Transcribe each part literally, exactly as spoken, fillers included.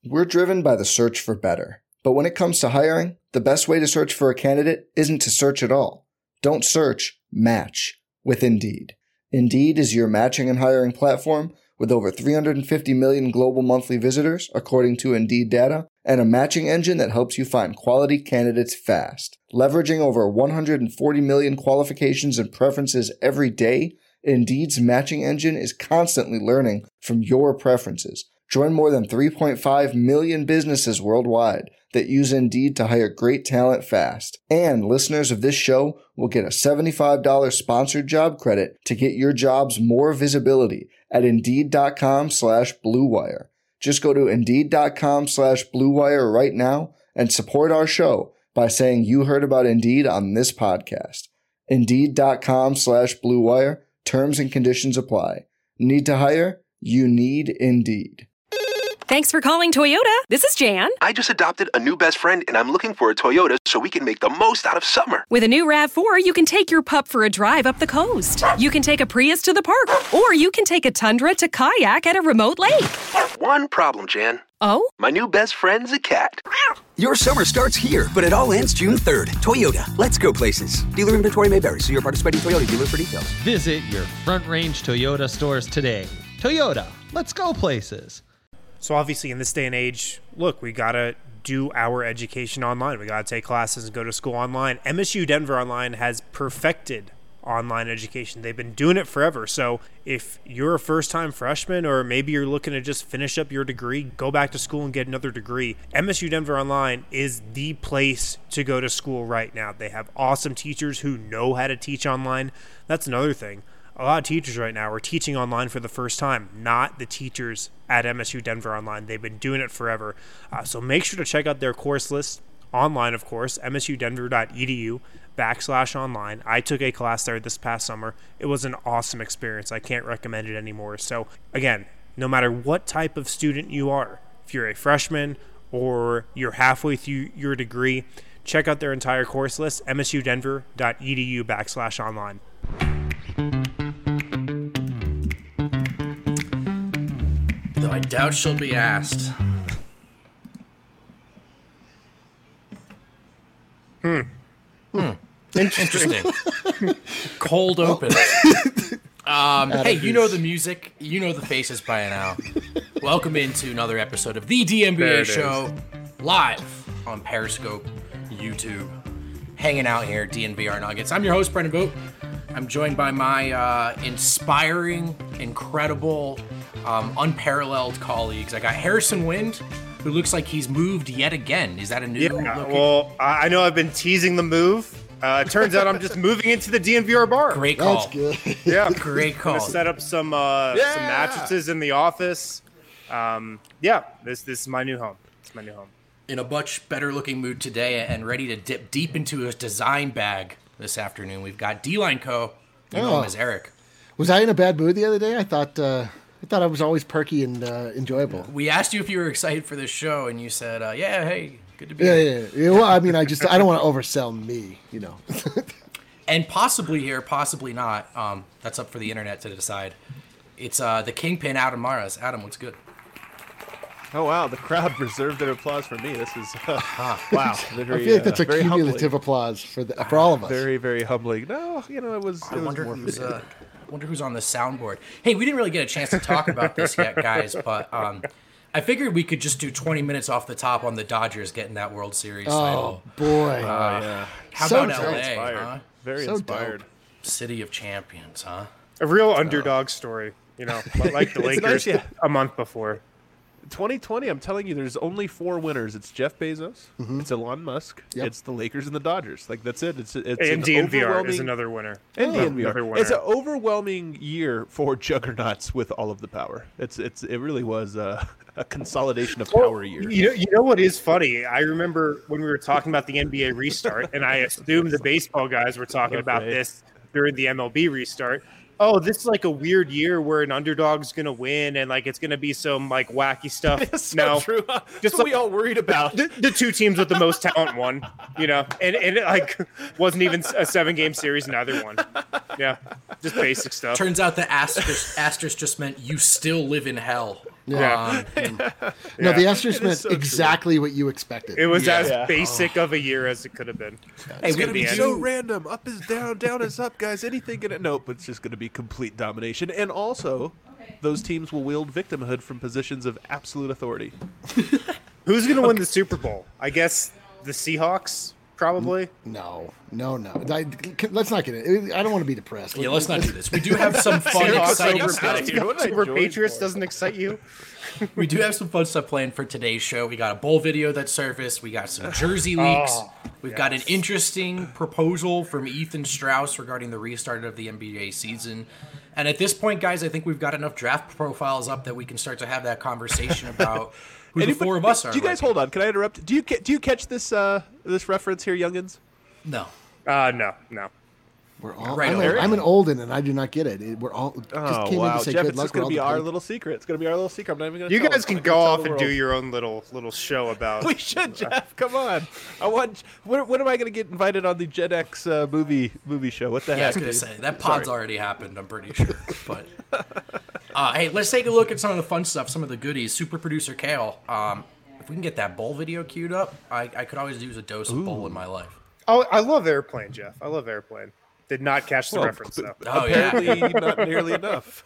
We're driven by the search for better. But when it comes to hiring, the best way to search for a candidate isn't to search at all. Don't search, match with Indeed. Indeed is your matching and hiring platform with over three hundred fifty million global monthly visitors, according to Indeed data, and a matching engine that helps you find quality candidates fast. Leveraging over one hundred forty million qualifications and preferences every day, Indeed's matching engine is constantly learning from your preferences. Join more than three point five million businesses worldwide that use Indeed to hire great talent fast. And listeners of this show will get a seventy-five dollars sponsored job credit to get your jobs more visibility at Indeed.com slash Blue Wire. Just go to Indeed.com slash Blue Wire right now and support our show by saying you heard about Indeed on this podcast. Indeed.com slash Blue Wire. Terms and conditions apply. Need to hire? You need Indeed. Thanks for calling Toyota. This is Jan. I just adopted a new best friend, and I'm looking for a Toyota so we can make the most out of summer. With a new RAV four, you can take your pup for a drive up the coast. You can take a Prius to the park, or you can take a Tundra to kayak at a remote lake. One problem, Jan. Oh? My new best friend's a cat. Your summer starts here, but it all ends June third. Toyota, let's go places. Dealer inventory may vary. See your participating Toyota dealer for details. Visit your Front Range Toyota stores today. Toyota, let's go places. So obviously in this day and age, look, we got to do our education online. We got to take classes and go to school online. M S U Denver Online has perfected online education. They've been doing it forever. So if you're a first-time freshman, or maybe you're looking to just finish up your degree, go back to school and get another degree, M S U Denver Online is the place to go to school right now. They have awesome teachers who know how to teach online. That's another thing. A lot of teachers right now are teaching online for the first time, not the teachers at M S U Denver Online. They've been doing it forever. Uh, so make sure to check out their course list online, of course, msudenver.edu backslash online. I took a class there this past summer. It was an awesome experience. I can't recommend it anymore. So again, no matter what type of student you are, if you're a freshman or you're halfway through your degree, check out their entire course list, msudenver.edu backslash online. Though I doubt she'll be asked. Hmm. Hmm. Interesting. Cold open. Um, hey, you know the music. You know the faces by now. Welcome into another episode of the D N B A Show, live on Periscope, YouTube. Hanging out here, D N V R Nuggets. I'm your host, Brendan Vogt. I'm joined by my uh, inspiring, incredible, um, unparalleled colleagues. I got Harrison Wind, who looks like he's moved yet again. Is that a new? Yeah, looking? well, I know I've been teasing the move. Uh, it turns out I'm just moving into the D N V R bar. Great call. That's good. Yeah, great call. I'm gonna set up some uh, yeah. some mattresses in the office. Um, yeah, this this is my new home. It's my new home. In a much better looking mood today and ready to dip deep into his design bag this afternoon, we've got D-Line Co. You know him as Eric. Was I in a bad mood the other day? I thought uh, I thought I was always perky and uh, enjoyable. We asked you if you were excited for this show, and you said, uh, yeah, hey, good to be yeah, here. Yeah, yeah. Well, I mean, I just I don't want to oversell me, you know. And possibly here, possibly not. Um, that's up for the internet to decide. It's uh, the Kingpin, Adam Maras. Adam, what's good? Oh, wow. The crowd reserved their applause for me. This is, uh, wow. Very, I feel like that's uh, a very cumulative humbling. applause for the, for all of us. Very, very humbling. No, you know, it was, I it was wonder more who's, for me. uh, wonder who's on the soundboard. Hey, we didn't really get a chance to talk about this yet, guys, but um, I figured we could just do twenty minutes off the top on the Dodgers getting that World Series oh, title. boy. Uh, Oh, yeah. How So about L A, inspired. huh? Very So inspired. dope. City of Champions, huh? A real underdog story, you know, like the It's Lakers nice, yeah. a month before. twenty twenty, I'm telling you, there's only four winners. It's Jeff Bezos, Mm-hmm. it's Elon Musk, Yep. it's the Lakers and the Dodgers. Like, that's it. It's, it's And an D N V R is overwhelming- another winner. And Oh, D N V R. another winner. It's an overwhelming year for juggernauts with all of the power. It's it's it really was a, a consolidation of Well, power year. You know, you know what is funny? I remember when we were talking about the N B A restart, and I assumed the baseball guys were talking about Okay. this during the M L B restart. Oh, this is like a weird year where an underdog's going to win, and like it's going to be some like wacky stuff. That's so no, true. That's just what like- we all worried about. the, the two teams with the most talent won, you know, and, and it like wasn't even a seven game series, neither one. Yeah, just basic stuff. Turns out the asterisk, asterisk just meant you still live in hell. Yeah. Yeah. Um, no, the Esters It is meant so exactly what you expected. It was Yeah. as Yeah. basic of a year as it could have been. Hey, It's we gonna be the so end. random. Up is down, down is up, guys. Anything gonna nope. It's just gonna be complete domination, and also, those teams will wield victimhood from positions of absolute authority. Who's going to win the Super Bowl? I guess the Seahawks, probably. No, no, no. I, let's not get it. I don't want to be depressed. Yeah, let's not do this. We do have some fun, Seahawks exciting over, stuff. You know what I over joined Patriots for? doesn't excite you? We do have some fun stuff planned for today's show. We got a bowl video that surfaced. We got some jersey leaks. Oh, We've got an interesting proposal from Ethan Strauss regarding the restart of the N B A season. And at this point, guys, I think we've got enough draft profiles up that we can start to have that conversation about who the Anybody- four of us are. Do you guys right hold on? Can I interrupt? Do you ca- do you catch this uh, this reference here, youngins? now. Uh, no, no. We're all. Right I'm, on. a, I'm an Olden, and I do not get it. It- We're all just Oh came in wow, to say Jeff! good It's luck. just We're gonna all be our dependent. little secret. It's gonna be our little secret. I'm not even gonna. You tell guys them. can I'm go gonna tell off the and do world. your own little little show about. We should, Jeff. Come on. I want. When, when am I going to get invited on the Gen X uh, movie movie show? What the Yeah, I heck? was gonna dude? say that pod's Sorry. already happened. I'm pretty sure. But uh, hey, let's take a look at some of the fun stuff, some of the goodies. Super producer Kale, um, if we can get that bowl video queued up, I, I could always use a dose of bowl in my life. Oh, I love Airplane, Jeff. I love Airplane. Did not catch the Well, reference though. Oh yeah. Apparently, not nearly enough.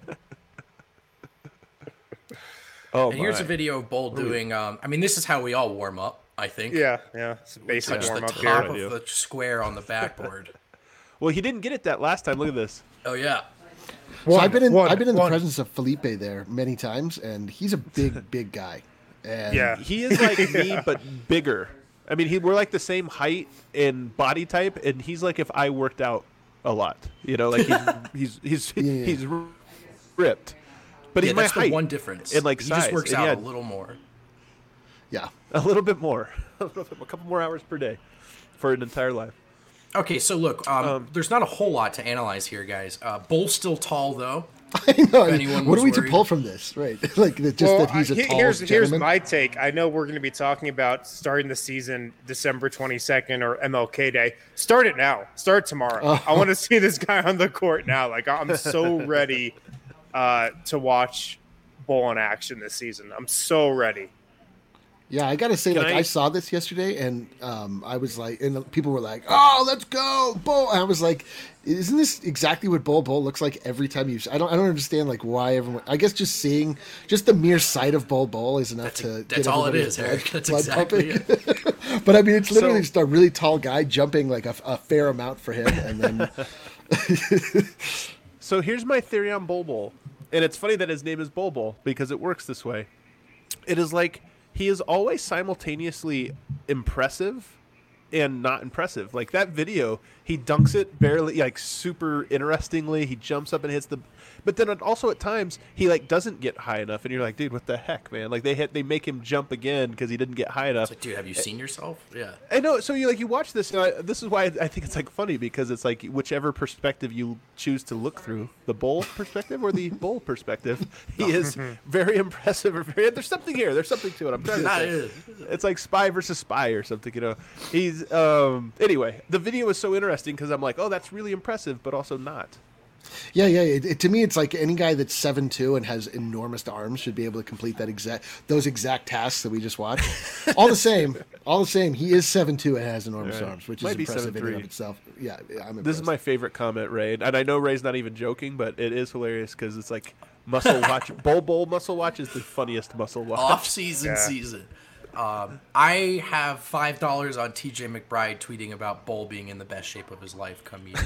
Oh And here's my. a video of Bowl doing. Um, I mean, this is how we all warm up. I think. Yeah, yeah. It's a basic Touch the warm up top here. of the square on the backboard. Well, he didn't get it that last time. Look at this. Oh yeah. So I've been in. one, I've been in the one. presence of Felipe there many times, and he's a big, big guy. And Yeah. He is like me, but bigger. I mean, he we're like the same height and body type, and he's like if I worked out a lot. You know, like he's he's he's Yeah. he's ripped, but Yeah, he's my that's the height one difference. and like he size. just works and out he a had little more. yeah. a little bit more, a little bit- a couple more hours per day for an entire life. Okay, so look, um, there's not a whole lot to analyze here, guys. Uh, Bull's still tall though. I know. anyone What was are we to worried. pull from this, right? like that, just Well, that he's a I- he- tall here's here's gentleman. my take. I know we're going to be talking about starting the season December twenty-second or M L K Day. Start it now. Start tomorrow. Oh. I want to see this guy on the court now. Like I'm so ready uh, to watch Bull in action this season. I'm so ready. Yeah, I gotta say, Can like I- I saw this yesterday, and um, I was like, and people were like, "Oh, let's go, Bull!" And I was like, "Isn't this exactly what Bull Bull looks like every time you?" I don't, I don't understand like why everyone. I guess just seeing, just the mere sight of Bull Bull is enough That's, to. that's get all it everybody's is, Eric. blood- That's blood exactly pumping. it. But I mean, it's literally So- just a really tall guy jumping like a, a fair amount for him, and then So here's my theory on Bol Bol, and it's funny that his name is Bol Bol because it works this way. It is like he is always simultaneously impressive and not impressive. Like that video, he dunks it barely, like super interestingly. He jumps up and hits the, but then also at times he like doesn't get high enough, and you're like, dude, what the heck, man? Like they hit, they make him jump again because he didn't get high enough. It's like, dude, have you seen yourself? Yeah. I know. So you like you watch this. And I, this is why I think it's like funny because it's like whichever perspective you choose to look through, the bull perspective or the bull perspective, he is very impressive. Or very, there's something here. There's something to it. I'm trying to Not say. it. It's like spy versus spy or something. You know. He's um. Anyway, the video is so interesting because I'm like, oh, that's really impressive, but also not. yeah, yeah. It, it, to me, it's like any guy that's seven two and has enormous arms should be able to complete that exact those exact tasks that we just watched. all the same, all the same, he is seven two and has enormous Right. arms, which Might is be impressive in and seven of three. itself. Yeah, I'm impressed. This is my favorite comment, Ray, and I know Ray's not even joking, but it is hilarious because it's like muscle watch. Bull Bull muscle watch is the funniest muscle watch. Off season season. Um, I have five dollars on T J McBride tweeting about Bull being in the best shape of his life. Come meet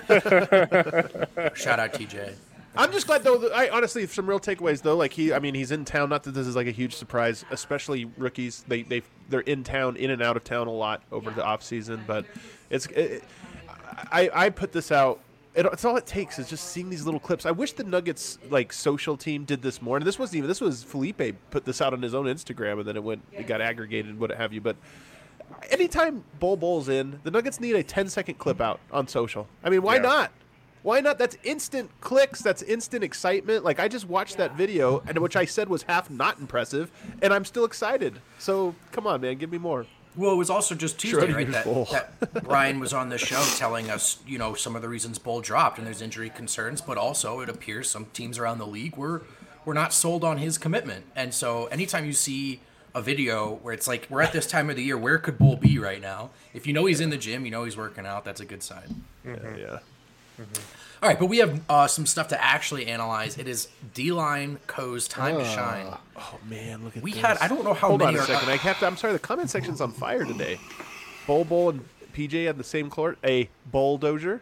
me. Shout out T J. I'm just glad though. That I honestly, some real takeaways though. Like he, I mean, he's in town. Not that this is like a huge surprise, especially rookies. They they they're in town, in and out of town a lot over the off season. But it's, it, I I put this out. It, it's all it takes is just seeing these little clips. I wish the Nuggets like social team did this more. And this wasn't even. This was Felipe put this out on his own Instagram, and then it went, it got aggregated, what have you. But anytime Bol Bol's in, the Nuggets need a ten second clip out on social. I mean, why Yeah. not? Why not? That's instant clicks. That's instant excitement. Like I just watched that video, and which I said was half not impressive, and I'm still excited. So come on, man, give me more. Well, it was also just Tuesday, Schrodinger's right? That, Bull. that Brian was on the show telling us, you know, some of the reasons Bull dropped, and there's injury concerns, but also it appears some teams around the league were we're not sold on his commitment. And so anytime you see a video where it's like, we're at this time of the year, where could Bull be right now? If you know he's in the gym, you know he's working out, that's a good sign. Mm-hmm. Yeah. yeah. Mm-hmm. All right, but we have uh, some stuff to actually analyze. It is D-Line Co's time oh. to shine. Oh, man, look at we this. We had, I don't know how Hold many on a are... second. I have to, I'm sorry, the comment section's on fire today. Bull Bull and P J had the same court. A bulldozer.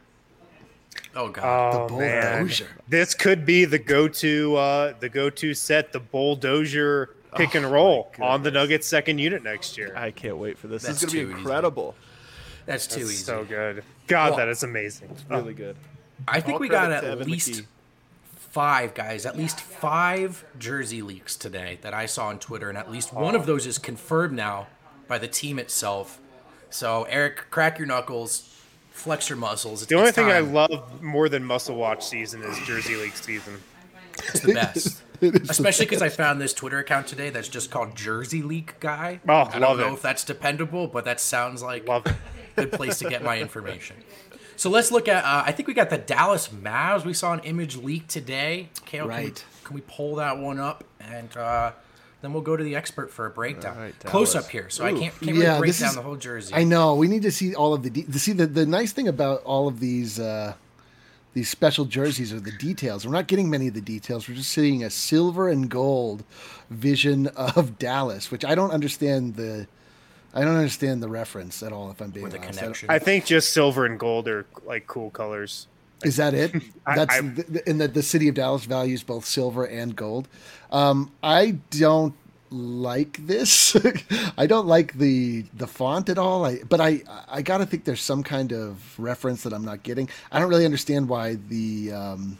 Oh, God. Oh, the bulldozer. Man. This could be the go-to uh, the go-to set, the bulldozer pick and roll oh, on the Nuggets second unit next year. I can't wait for this. That's this is going to be incredible. Easy. That's too That's easy. so good. God, well, that is amazing. It's really good. I think All we got at Evan least McKee. five, guys, at least five jersey leaks today that I saw on Twitter, and at least one of those is confirmed now by the team itself. So, Eric, crack your knuckles, flex your muscles. It's, the only it's thing I time. love more than Muscle Watch season is Jersey League season. It's the best. Especially because I found this Twitter account today that's just called Jersey Leak Guy. Oh, I don't love know it. if that's dependable, but that sounds like love it. a good place to get my information. So let's look at, uh, I think we got the Dallas Mavs. We saw an image leak today. Kale, right. Can we, can we pull that one up? And uh, then we'll go to the expert for a breakdown. Right, Close up here, so Ooh. I can't, can't yeah, really break this down is, the whole jersey. I know. We need to see all of the, de- to see the, the nice thing about all of these, uh, these special jerseys are the details. We're not getting many of the details. We're just seeing a silver and gold vision of Dallas, which I don't understand the, I don't understand the reference at all, if I'm being Or the honest. connection. I, I think just silver and gold are like cool colors. Is that it? I- That's I- the, in the the city of Dallas values both silver and gold. Um, I don't like this. I don't like the the font at all. I but I I gotta think there's some kind of reference that I'm not getting. I don't really understand why the um,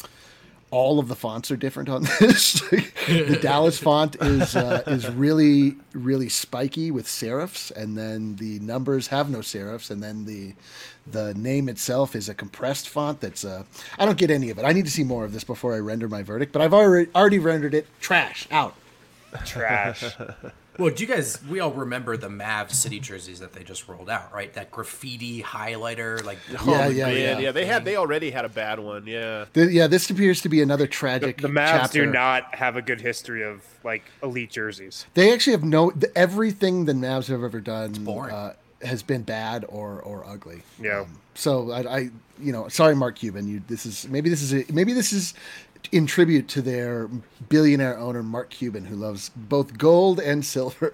all of the fonts are different on this. The Dallas font is uh, is really really spiky with serifs, and then the numbers have no serifs, and then the the name itself is a compressed font. That's uh, I don't get any of it. I need to see more of this before I render my verdict. But I've already already rendered it trash out. Trash. Well, do you guys, we all remember the Mavs city jerseys that they just rolled out, right? That graffiti highlighter, like Oh, yeah, yeah, Man, yeah. yeah, they had. They already had a bad one. Yeah. The, yeah, this appears to be another The, tragic. the Mavs chapter. do not have a good history of like elite jerseys. They actually have no. The, everything the Mavs have ever done boring. uh, has been bad or or ugly. Yeah. Um, so I, I, you know, sorry, Mark Cuban. You, this is maybe this is a, maybe this is in tribute to their billionaire owner Mark Cuban, who loves both gold and silver.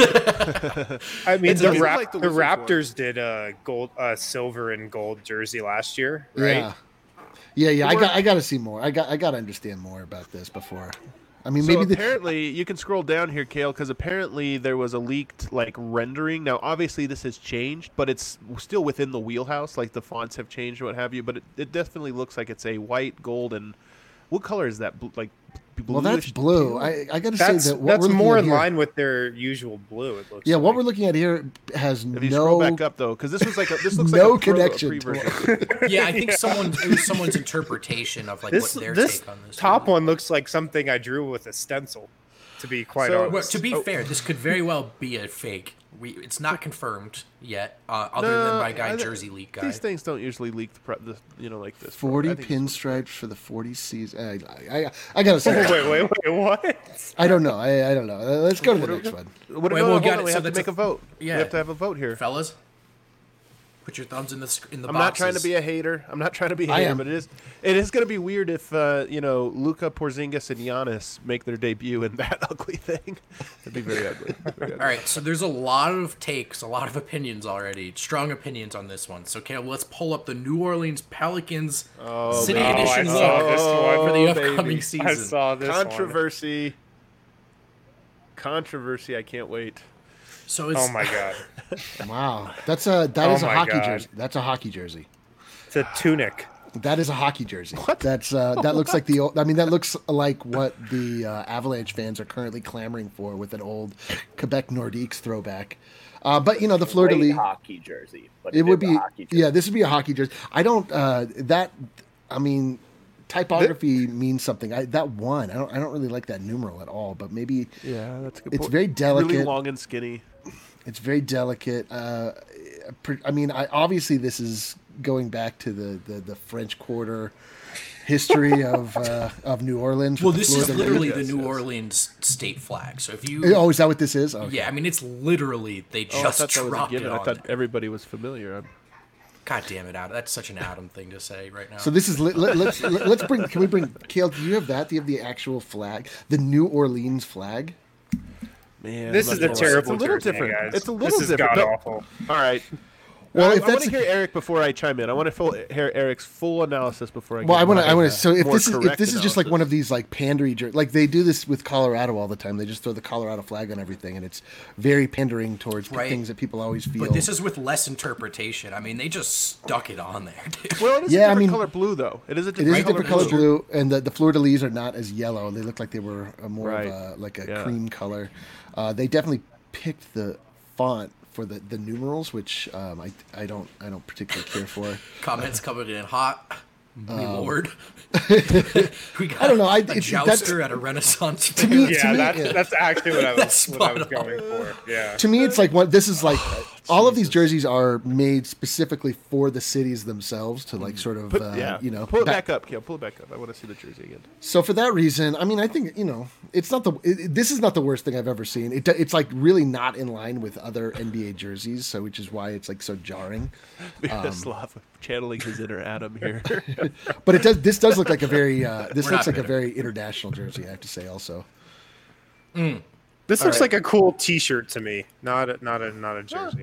I mean, It's the, a- Rap- like the the Wizards Raptors did a gold, uh, silver and gold jersey last year, right? Yeah, yeah, yeah. I Or- got I got to see more. I got I got to understand more about this before. I mean, So maybe the, apparently, you can scroll down here, Kale, because apparently there was a leaked like rendering. Now, obviously, this has changed, but it's still within the wheelhouse. Like the fonts have changed, or what have you. But it, it definitely looks like it's a white, gold, and what color is that? Bl- Like bluish well, that's blue. teal? I I got to say That's that what that's we're looking more at in here- line with their usual blue. It looks. Yeah, what like. we're looking at here has If you no scroll back up though, because this was like a, this looks no like a pro- a connection to pre-version. yeah, I think someone it was someone's interpretation of like This what their this take on this. top was. one looks like something I drew with a stencil. To be quite So- honest. Well, to be Oh. fair, this could very well be a fake. We it's not confirmed yet, uh, other No, than by guy I- Jersey Leak guy. These things don't usually leak the, pre- the you know like this. forty I think this was- pinstripes for the forty season. I, I, I gotta say, wait, wait, wait, what? I don't know. I, I don't know. Uh, Let's go to the next one. What, Wait, no, well, hold got on, it. we So have to that's make a- a vote. yeah. We have to have a vote here. Fellas, put your thumbs in the sc- in the I'm boxes. not trying to be a hater. I'm not trying to be a I hater, am. but it is it is going to be weird if uh, you know Luka, Porzingis, and Giannis make their debut in that ugly thing. It'd be very ugly. Very ugly. All right, so there's a lot of takes, a lot of opinions already, strong opinions on this one. So, Caleb, let's pull up the New Orleans Pelicans City man. Edition Oh, I look saw this one. for the Oh, upcoming baby. season. I saw this one. Controversy. Controversy. I can't wait. So it's Oh my god, Wow, that's a that Oh is a my hockey God. jersey. That's a hockey jersey. it's a tunic. That is a hockey jersey. That's uh, that looks like the old. I mean, that looks like what the uh, Avalanche fans are currently clamoring for with an old Quebec Nordiques throwback. Uh, but you know, the Fleur de Great Lis. hockey jersey. But It would is be a hockey jersey. yeah. This would be a hockey jersey. I don't uh, that. I mean, typography means something. I, that one. I don't. I don't really like that numeral at all. But maybe Yeah, that's a good it's point. very delicate. Really long and skinny. It's very delicate. Uh, pr- I mean, I, obviously this is going back to the, the, the French Quarter history of uh, of New Orleans. Well, with the this is Fleur de Lis. literally the Yes, New yes. Orleans state flag. So if you, Oh, is that what this is? Okay. yeah, I mean, it's literally they Oh, I just thought that was a dropped it given. I on. thought everybody was familiar. I'm, God damn it, Adam! That's such an Adam thing to say right now. So this is let, let, let's let, let's bring. Can we bring? Kale, do you have that? Do you have the actual flag, the New Orleans flag? man, This I'm is not a sure. terrible It's a little jersey, different. guys. It's a This little is different. No- god-awful. All right. Well, I, if I want that's to hear Eric before I chime in. I want to full, hear Eric's full analysis before I. Well, give I want to. my, I want uh, to. So if more this is if correct this is just like one analysis. of these like pandery jer- like they do this with Colorado all the time. They just throw the Colorado flag on everything, and it's very pandering towards Right. things that people always feel. But this is with less interpretation. I mean, they just stuck it on there, dude. Well, it is Yeah, I a different mean- color blue though. It is a it different is a color different color blue. blue, and the the Fleur de Lis are not as yellow. They look like they were a more Right. of a like a Yeah. cream color. Uh, they definitely picked the font for the, the numerals, which um, I I don't I don't particularly care for. Comments coming in hot. My lord. we got I don't know, I- a it's- that's- jouster at a Renaissance fair. me- to Yeah, me- that's yeah. that's actually what I was That's what I was spot on. going for. Yeah. To me, it's like one. This is like all of these jerseys are made specifically for the cities themselves to like sort of Put, uh, yeah, you know pull it back- back up, Kale. Pull it back up. I want to see the jersey again. So for that reason, I mean, I think you know it's not the it, it- this is not the worst thing I've ever seen. It, it's like really not in line with other N B A jerseys, so which is why it's like so jarring. Um, Slav channeling his inner Adam here. But it does. This does look like a very. Uh, this We're looks not like a bitter. very international jersey. I have to say also. This looks like a cool T-shirt to me, not a, not a not a jersey.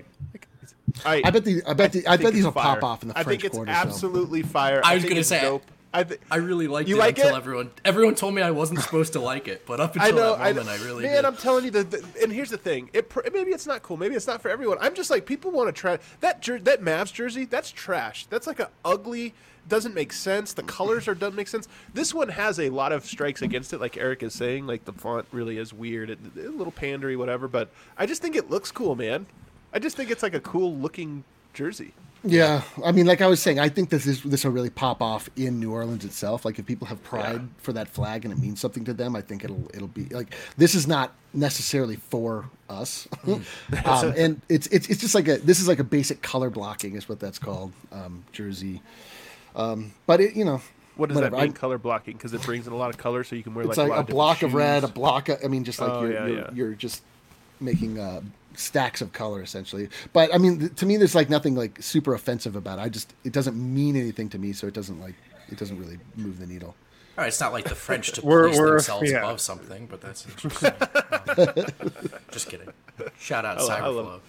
I, I bet the. I bet the. I, think bet these it's will fire. pop off in the I French think it's Quarter. so. absolutely fire. I was think gonna it's say, dope. I, th- I really liked You it like until it? everyone everyone told me I wasn't supposed to like it, but up I until know. that I, moment, I, really man, did. I'm telling you, the, the, and here's the thing. It pr- maybe it's not cool. Maybe it's not for everyone. I'm just like people want to try that jer- that Mavs jersey. That's trash. That's like a ugly. Doesn't make sense. The colors are doesn't make sense. This one has a lot of strikes against it, like Eric is saying. Like the font really is weird, it, a little pandery, whatever. But I just think it looks cool, man. I just think it's like a cool looking jersey. Yeah, I mean, like I was saying, I think this is this will really pop off in New Orleans itself. Like if people have pride Yeah. for that flag and it means something to them, I think it'll it'll be like this is not necessarily for us, um, and it's it's it's just like a this is like a basic color blocking is what that's called um, jersey. Um, but it you know What does whatever. that mean? I- color blocking because it brings in a lot of color, so you can wear It's like, like, a, lot a block of different red, a shoes. block of I mean, just like Oh, you're yeah, you're, yeah. you're just making uh, stacks of color essentially. But I mean, th- to me, there's like nothing like super offensive about it. I just it doesn't mean anything to me, so it doesn't like it doesn't really move the needle. All right, it's not like the French to We're- place we're- themselves yeah. above something, but that's interesting. Um, just kidding. Shout out I love- I love Cyberflow.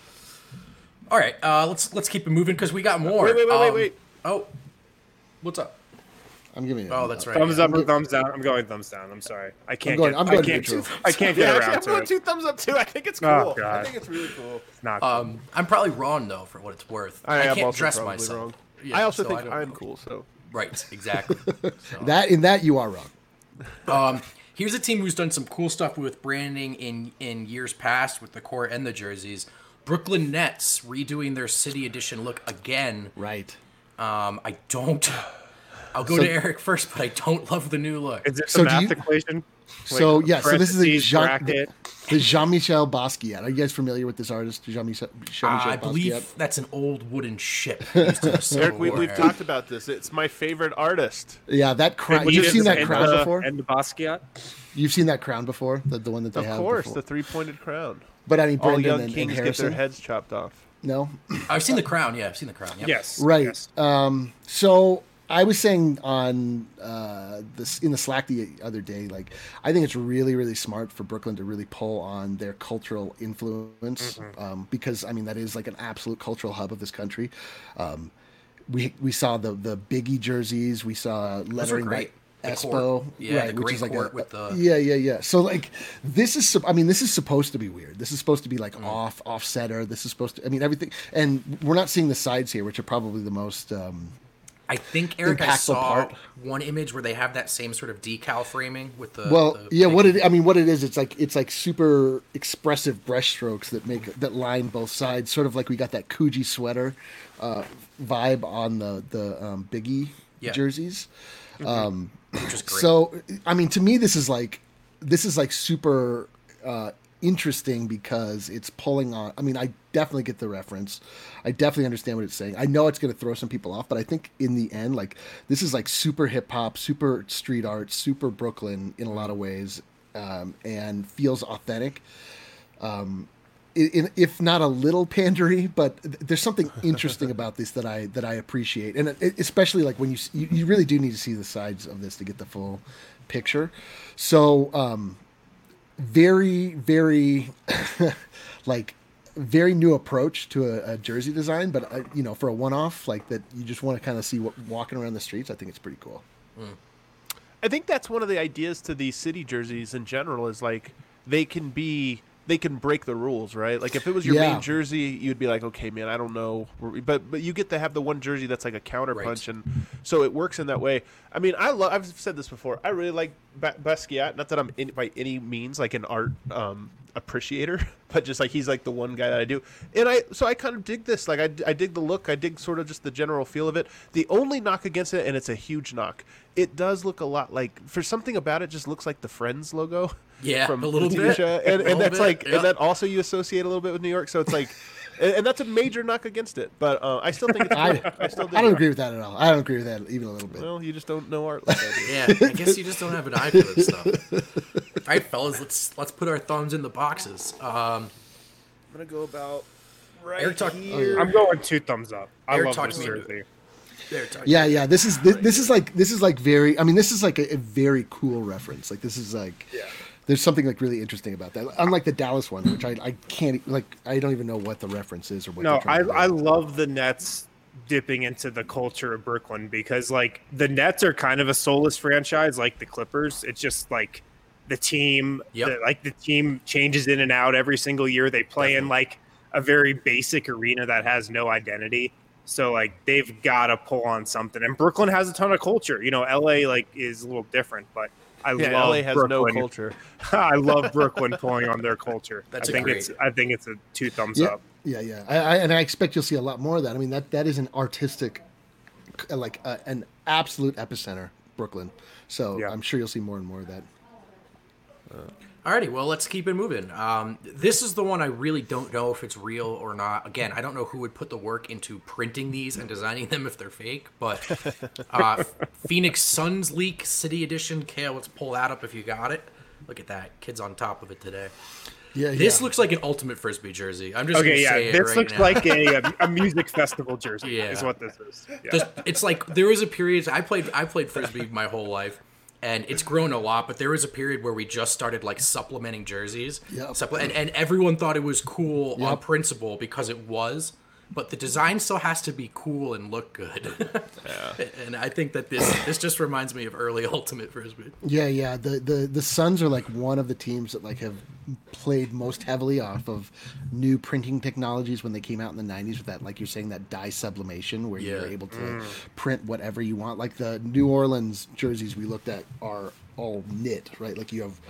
All right, uh, let's let's keep it moving because we got more. Wait, wait, wait, wait, Um, wait. Oh, what's up? I'm giving it. Oh, that's right. Thumbs yeah. up or thumbs down? I'm going thumbs down. I'm sorry. I can't. going- get, I'm going I can't, neutral. I can't Yeah, get actually, around I'm to going it. two thumbs up too. I think it's cool. Oh, I God. think it's really cool. It's not cool. Um, I'm probably wrong though for what it's worth. I, I, am can't also dress probably myself. wrong. Yeah, I also so think don't I'm know. cool. So Right, exactly. So, That in that you are wrong. um, here's a team who's done some cool stuff with branding in in years past with the core and the jerseys. Brooklyn Nets redoing their City Edition look again. Right. Um, I don't. I'll go So- to Eric first, but I don't love the new look. Is this so a do math you- equation? So Like, yeah, so this is the parentheses, Jean, the, bracket. the Jean-Michel Basquiat. Are you guys familiar with this artist, Jean-Michel, Jean-Michel Uh, I Basquiat? believe that's an old wooden ship. used in the Civil Eric, we, War we've era. talked about this. It's my favorite artist. Yeah, that crown. Which You've is seen that and, crown uh, before. And Basquiat. You've seen that crown before. The, the one that they Of have. course, before. the three-pointed crown. But I mean, All Brendan young and, kings and get Harrison. their heads chopped off. No. I've seen the crown. Yeah, I've seen the crown. Yep. Yes. Right. Yes. Um, so I was saying on uh, this in the Slack the other day, like I think it's really, really smart for Brooklyn to really pull on their cultural influence um, because I mean that is like an absolute cultural hub of this country. Um, we we saw the the Biggie jerseys, we saw lettering by great. The Espo, court. Yeah, right, the which gray is like court a, with the- yeah, yeah, yeah. So like this is, sup- I mean, this is supposed to be weird. This is supposed to be like off, offsetter. This is supposed to, I mean, everything, and we're not seeing the sides here, which are probably the most. Um, I think Eric, I impactful saw part. one image where they have that same sort of decal framing with the. well, the yeah. big- What it, I mean, what it is, it's like it's like super expressive brushstrokes that make that line both sides, sort of like we got that Coogee sweater uh, vibe on the the um, Biggie Yeah. jerseys. Um, which is great. So, I mean, to me, this is like this is like super uh, interesting because it's pulling on. I mean, I definitely get the reference. I definitely understand what it's saying. I know it's going to throw some people off, but I think in the end, like this is like super hip hop, super street art, super Brooklyn in a lot of ways, um, and feels authentic. Um, in, if not a little pandery, but there's something interesting about this that I that I appreciate, and it, especially like when you, you you really do need to see the sides of this to get the full picture. So, um, very very like very new approach to a, a jersey design, but uh, you know, for a one-off like that, you just want to kind of see what walking around the streets. I think it's pretty cool. Mm. I think that's one of the ideas to these city jerseys in general is like they can be. They can break the rules, right? Like if it was your Yeah. main jersey, you'd be like, okay, man, I don't know, but but you get to have the one jersey that's like a counter punch, and so it works in that way. I mean, I love. I've said this before. I really like ba- Basquiat. Not that I'm in, by any means like an art um, appreciator, but just like he's like the one guy that I do, and I so I kind of dig this. Like I, I dig the look. I dig sort of just the general feel of it. The only knock against it, and it's a huge knock. It does look a lot like, for something about it, just looks like the Friends logo. Yeah, from a little the T V bit. show. And, A and little that's bit, like, yeah. and that also you associate a little bit with New York. So it's like, and, and that's a major knock against it. But uh, I still think it's I, cool. I still dig I don't it. agree with that at all. I don't agree with that even a little bit. Well, you just don't know art like I do. Yeah, I guess you just don't have an eye for this stuff. All right, fellas, let's let's put our thumbs in the boxes. Um, I'm gonna go about right Eric talk- here. I'm going two thumbs up. I Eric love talked this me into jersey. there, talk- Yeah, yeah. This is this, this is like this is like very. I mean, this is like a, a very cool reference. Like this is like. Yeah. There's something like really interesting about that. Unlike the Dallas one, which I, I can't like. I don't even know what the reference is or what. No, they're I trying to do. I love the Nets dipping into the culture of Brooklyn because like the Nets are kind of a soulless franchise like the Clippers. It's just like the team, Yep. the, like the team changes in and out every single year. They play in like a very basic arena that has no identity. So like they've got to pull on something. And Brooklyn has a ton of culture. You know, L A like is a little different, but I Yeah, love L A has Brooklyn. no culture. I love Brooklyn pulling on their culture. That's I a think great- it's I think it's a two thumbs yeah, up. yeah, yeah. I, I, and I expect you'll see a lot more of that. I mean, that that is an artistic, uh, like uh, an absolute epicenter, Brooklyn. So Yeah. I'm sure you'll see more and more of that. Alrighty, well, let's keep it moving. Um, this is the one I really don't know if it's real or not. Again, I don't know who would put the work into printing these and designing them if they're fake, but uh, Phoenix Suns Leak City Edition. Kale, let's pull that up if you got it. Look at that. Kid's on top of it today. Yeah, This yeah. looks like an ultimate Frisbee jersey. I'm just Okay, going to yeah, say it this right looks now. like a, a music festival jersey. Yeah. Is what this is. Yeah. There's- it's like there was a period I played I played Frisbee my whole life, and it's grown a lot, but there was a period where we just started like supplementing jerseys. Yep. Supple- and, and everyone thought it was cool on Yep. principle because it was, but the design still has to be cool and look good. Yeah. And I think that this this just reminds me of early Ultimate Frisbee. Yeah, yeah. The, the the Suns are like one of the teams that like have played most heavily off of new printing technologies when they came out in the nineties with that, like you're saying, that dye sublimation where you're Yeah. able to Mm. print whatever you want. Like the New Orleans jerseys we looked at are all knit, right? Like you have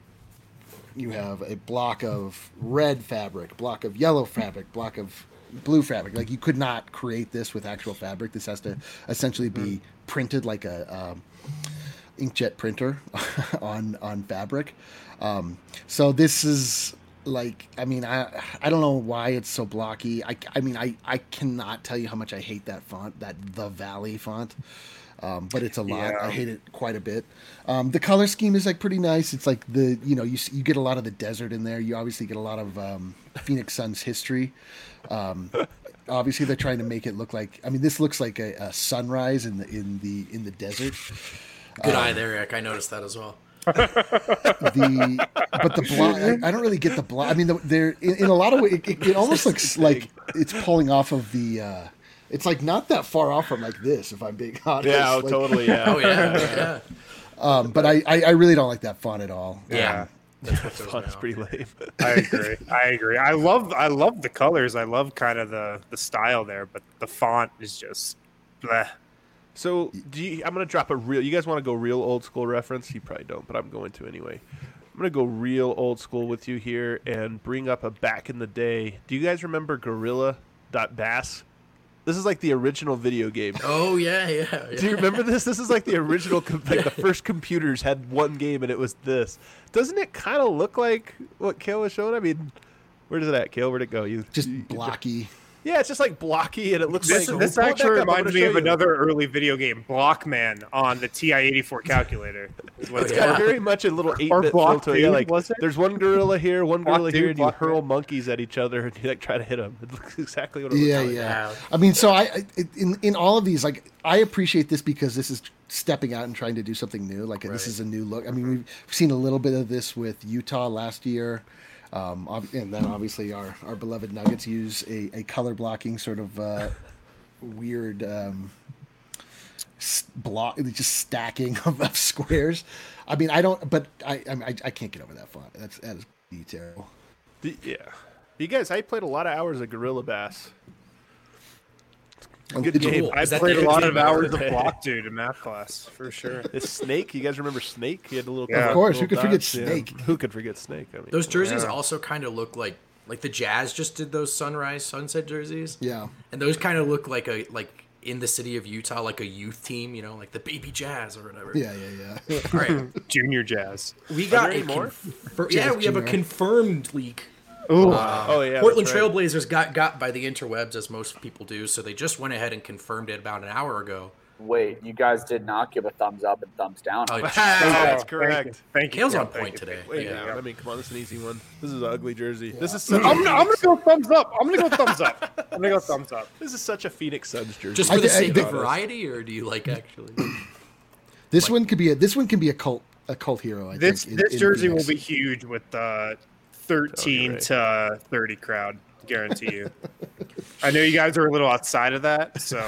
you have a block of red fabric, block of yellow fabric, block of blue fabric. Like you could not create this with actual fabric. This has to essentially be printed like a um, inkjet printer on on fabric. Um, so this is like, I mean, I I don't know why it's so blocky. I, I mean, I, I cannot tell you how much I hate that font, that The Valley font. Um, but it's a lot. Yeah. I hate it quite a bit. Um, the color scheme is like pretty nice. It's like the, you know, you s- you get a lot of the desert in there. You obviously get a lot of um, Phoenix Suns history. Um, obviously, they're trying to make it look like. I mean, this looks like a, a sunrise in the in the in the desert. Good eye there, Eric. I noticed that as well. The but the block. I, I don't really get the block. I mean, the, they're in, in a lot of ways. It, it, it almost looks like it's pulling off of the. Uh, it's like not that far off from like this. If I'm being honest. Yeah, oh, Like, totally. Yeah. Oh yeah, yeah. Um, but I, I I really don't like that font at all. Yeah. That's what Font's those are pretty now. lame. I agree. I agree. I love I love the colors. I love kind of the the style there, but the font is just bleh. So, do you, I'm going to drop a real. You guys want to go real old school reference? You probably don't, but I'm going to anyway. I'm going to go real old school with you here and bring up a back in the day. Do you guys remember Gorilla dot Bass? This is like the original video game. Oh yeah, yeah. yeah. Do you remember this? This is like the original. Com- like the first computers had one game, and it was this. Doesn't it kind of look like what Kale was showing? I mean, where is it at, Kale? Where'd it go? You Just you, blocky. Yeah, it's just like blocky, and it looks This, like this pull it actually back up, I'm reminds gonna me show of you. another early video game, Blockman, on the T I eighty-four calculator. Is what It's it's got called. very much a little Or eight-bit feel Block to it. Yeah, Dude, like was it? there's one gorilla here, one Block gorilla Dude, here, and you Block hurl Man. monkeys at each other, and you like try to hit them. It looks exactly what it looks Yeah, like. yeah. I mean, so I, I in in all of these, like, I appreciate this because this is stepping out and trying to do something new. Like, this is a new look. I mean, we've seen a little bit of this with Utah last year. Um, ob- and then obviously our, our beloved Nuggets use a, a color blocking sort of uh, weird um, s- block, just stacking of, of squares. I mean, I don't, but I I, mean, I I can't get over that font. That's that is terrible. The- yeah. You guys, I played a lot of hours of Gorilla Bass. Oh, Good did you- game. Cool. I Is that played the a lot game of hours of today? Block Dude in math class, for sure. It's Snake. You guys remember Snake? He had a little. Yeah. Of course, little who could forget dots, yeah. Snake? Who could forget Snake? I mean, Those jerseys Yeah. also kind of look like like the Jazz just did those sunrise sunset jerseys. Yeah. And those kind of look like a like in the city of Utah, like a youth team, you know, like the Baby Jazz or whatever. Yeah, yeah, yeah. All right. Junior Jazz. We got there a any more? confir- yeah, Jazz we have a Junior. confirmed leak. Ooh. oh yeah. Portland that's right. Trailblazers got got by the interwebs, as most people do, so they just went ahead and confirmed it about an hour ago. Wait, you guys did not give a thumbs up and thumbs down. Oh, That's Thank you. correct. Thank you. Kale's Yeah, on thank point you. today. Wait, Yeah. yeah. I mean, come on, this is an easy one. This is an ugly jersey. This is such. I'm, a gonna- I'm gonna go thumbs up. I'm gonna go thumbs up. I'm gonna go thumbs up. This is such a Phoenix Suns jersey. Just I for the thi- I sake think- of variety, or do you like actually? This one could be a this one can be a cult a cult hero. I This think. in- this in jersey Phoenix. will be huge with the thirteen right. to thirty crowd. Guarantee you. I know you guys are a little outside of that, so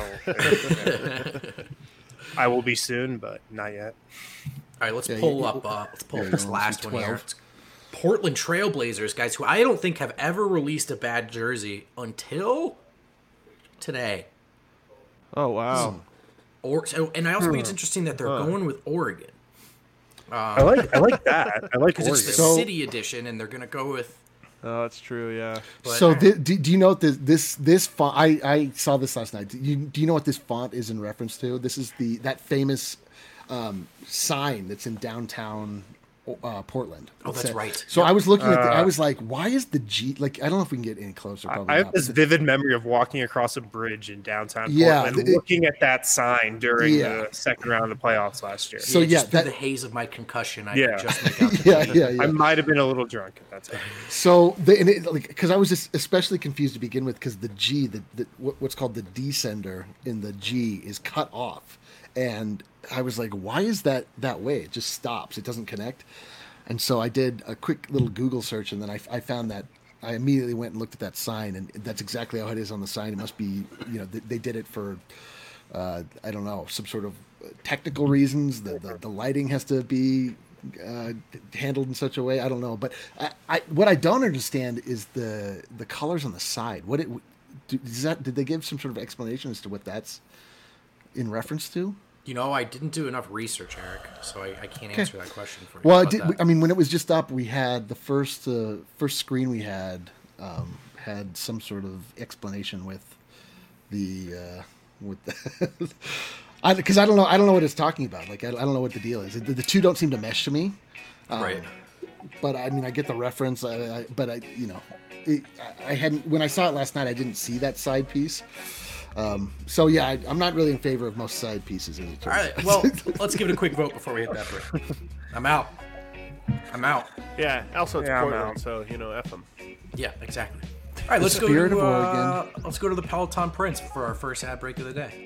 I will be soon, but not yet. All right, let's Yeah, pull you- up. Uh, let's pull yeah, up you're this on last one here. twelve. It's Portland Trailblazers, guys, who I don't think have ever released a bad jersey until today. Oh wow. Or so, and I also think it's interesting that they're going with Oregon I like I like that. I like because it's the So- city edition, and they're gonna go with. Oh, that's true. Yeah. But, So thi- do, do you know what this this this font? I, I saw this last night. Do you, do you know what this font is in reference to? This is the that famous um, sign that's in downtown uh, Portland. Oh, It that's said- right. So I was looking at. The, I was like, why is the G like? I don't know if we can get any closer. Probably I have not. this vivid memory of walking across a bridge in downtown Yeah, Portland, it- looking at that sign during Yeah. the second round of the playoffs last year. So yeah, yeah, just through that, the haze of my concussion, I Yeah. could just make out. The yeah, yeah, yeah. I might have been a little drunk at that time. So the and it, like because I was just especially confused to begin with because the G the, the what- what's called the descender in the G is cut off, and I was like, why is that that way? It just stops. It doesn't connect. And so I did a quick little Google search, and then I, I found that I immediately went and looked at that sign, and that's exactly how it is on the sign. It must be, you know, they, they did it for, uh, I don't know, some sort of technical reasons. The the, the lighting has to be uh, handled in such a way. I don't know, but I, I what I don't understand is the the colors on the side. What it do, is that? Did they give some sort of explanation as to what that's in reference to? You know, I didn't do enough research, Eric, so I, I can't answer that question for you. Well, How I, about did, that? I mean, when it was just up, we had the first uh, first screen we had um, had some sort of explanation with the uh, with the I because I don't know I don't know what it's talking about. Like I, I don't know what the deal is. The, the two don't seem to mesh to me. Um, right. But I mean, I get the reference. I, I, but I, you know, it, I, I hadn't when I saw it last night. I didn't see that side piece. Um, so yeah, I, I'm not really in favor of most side pieces. As it turns All right. out. Well, let's give it a quick vote before we hit that break. I'm out. I'm out. Yeah. Also, it's Yeah, I'm Portland, out. so you know, f them. Yeah, exactly. All right, let's go spirit to of uh, Oregon. let's go to the Peloton Prince for our first ad break of the day.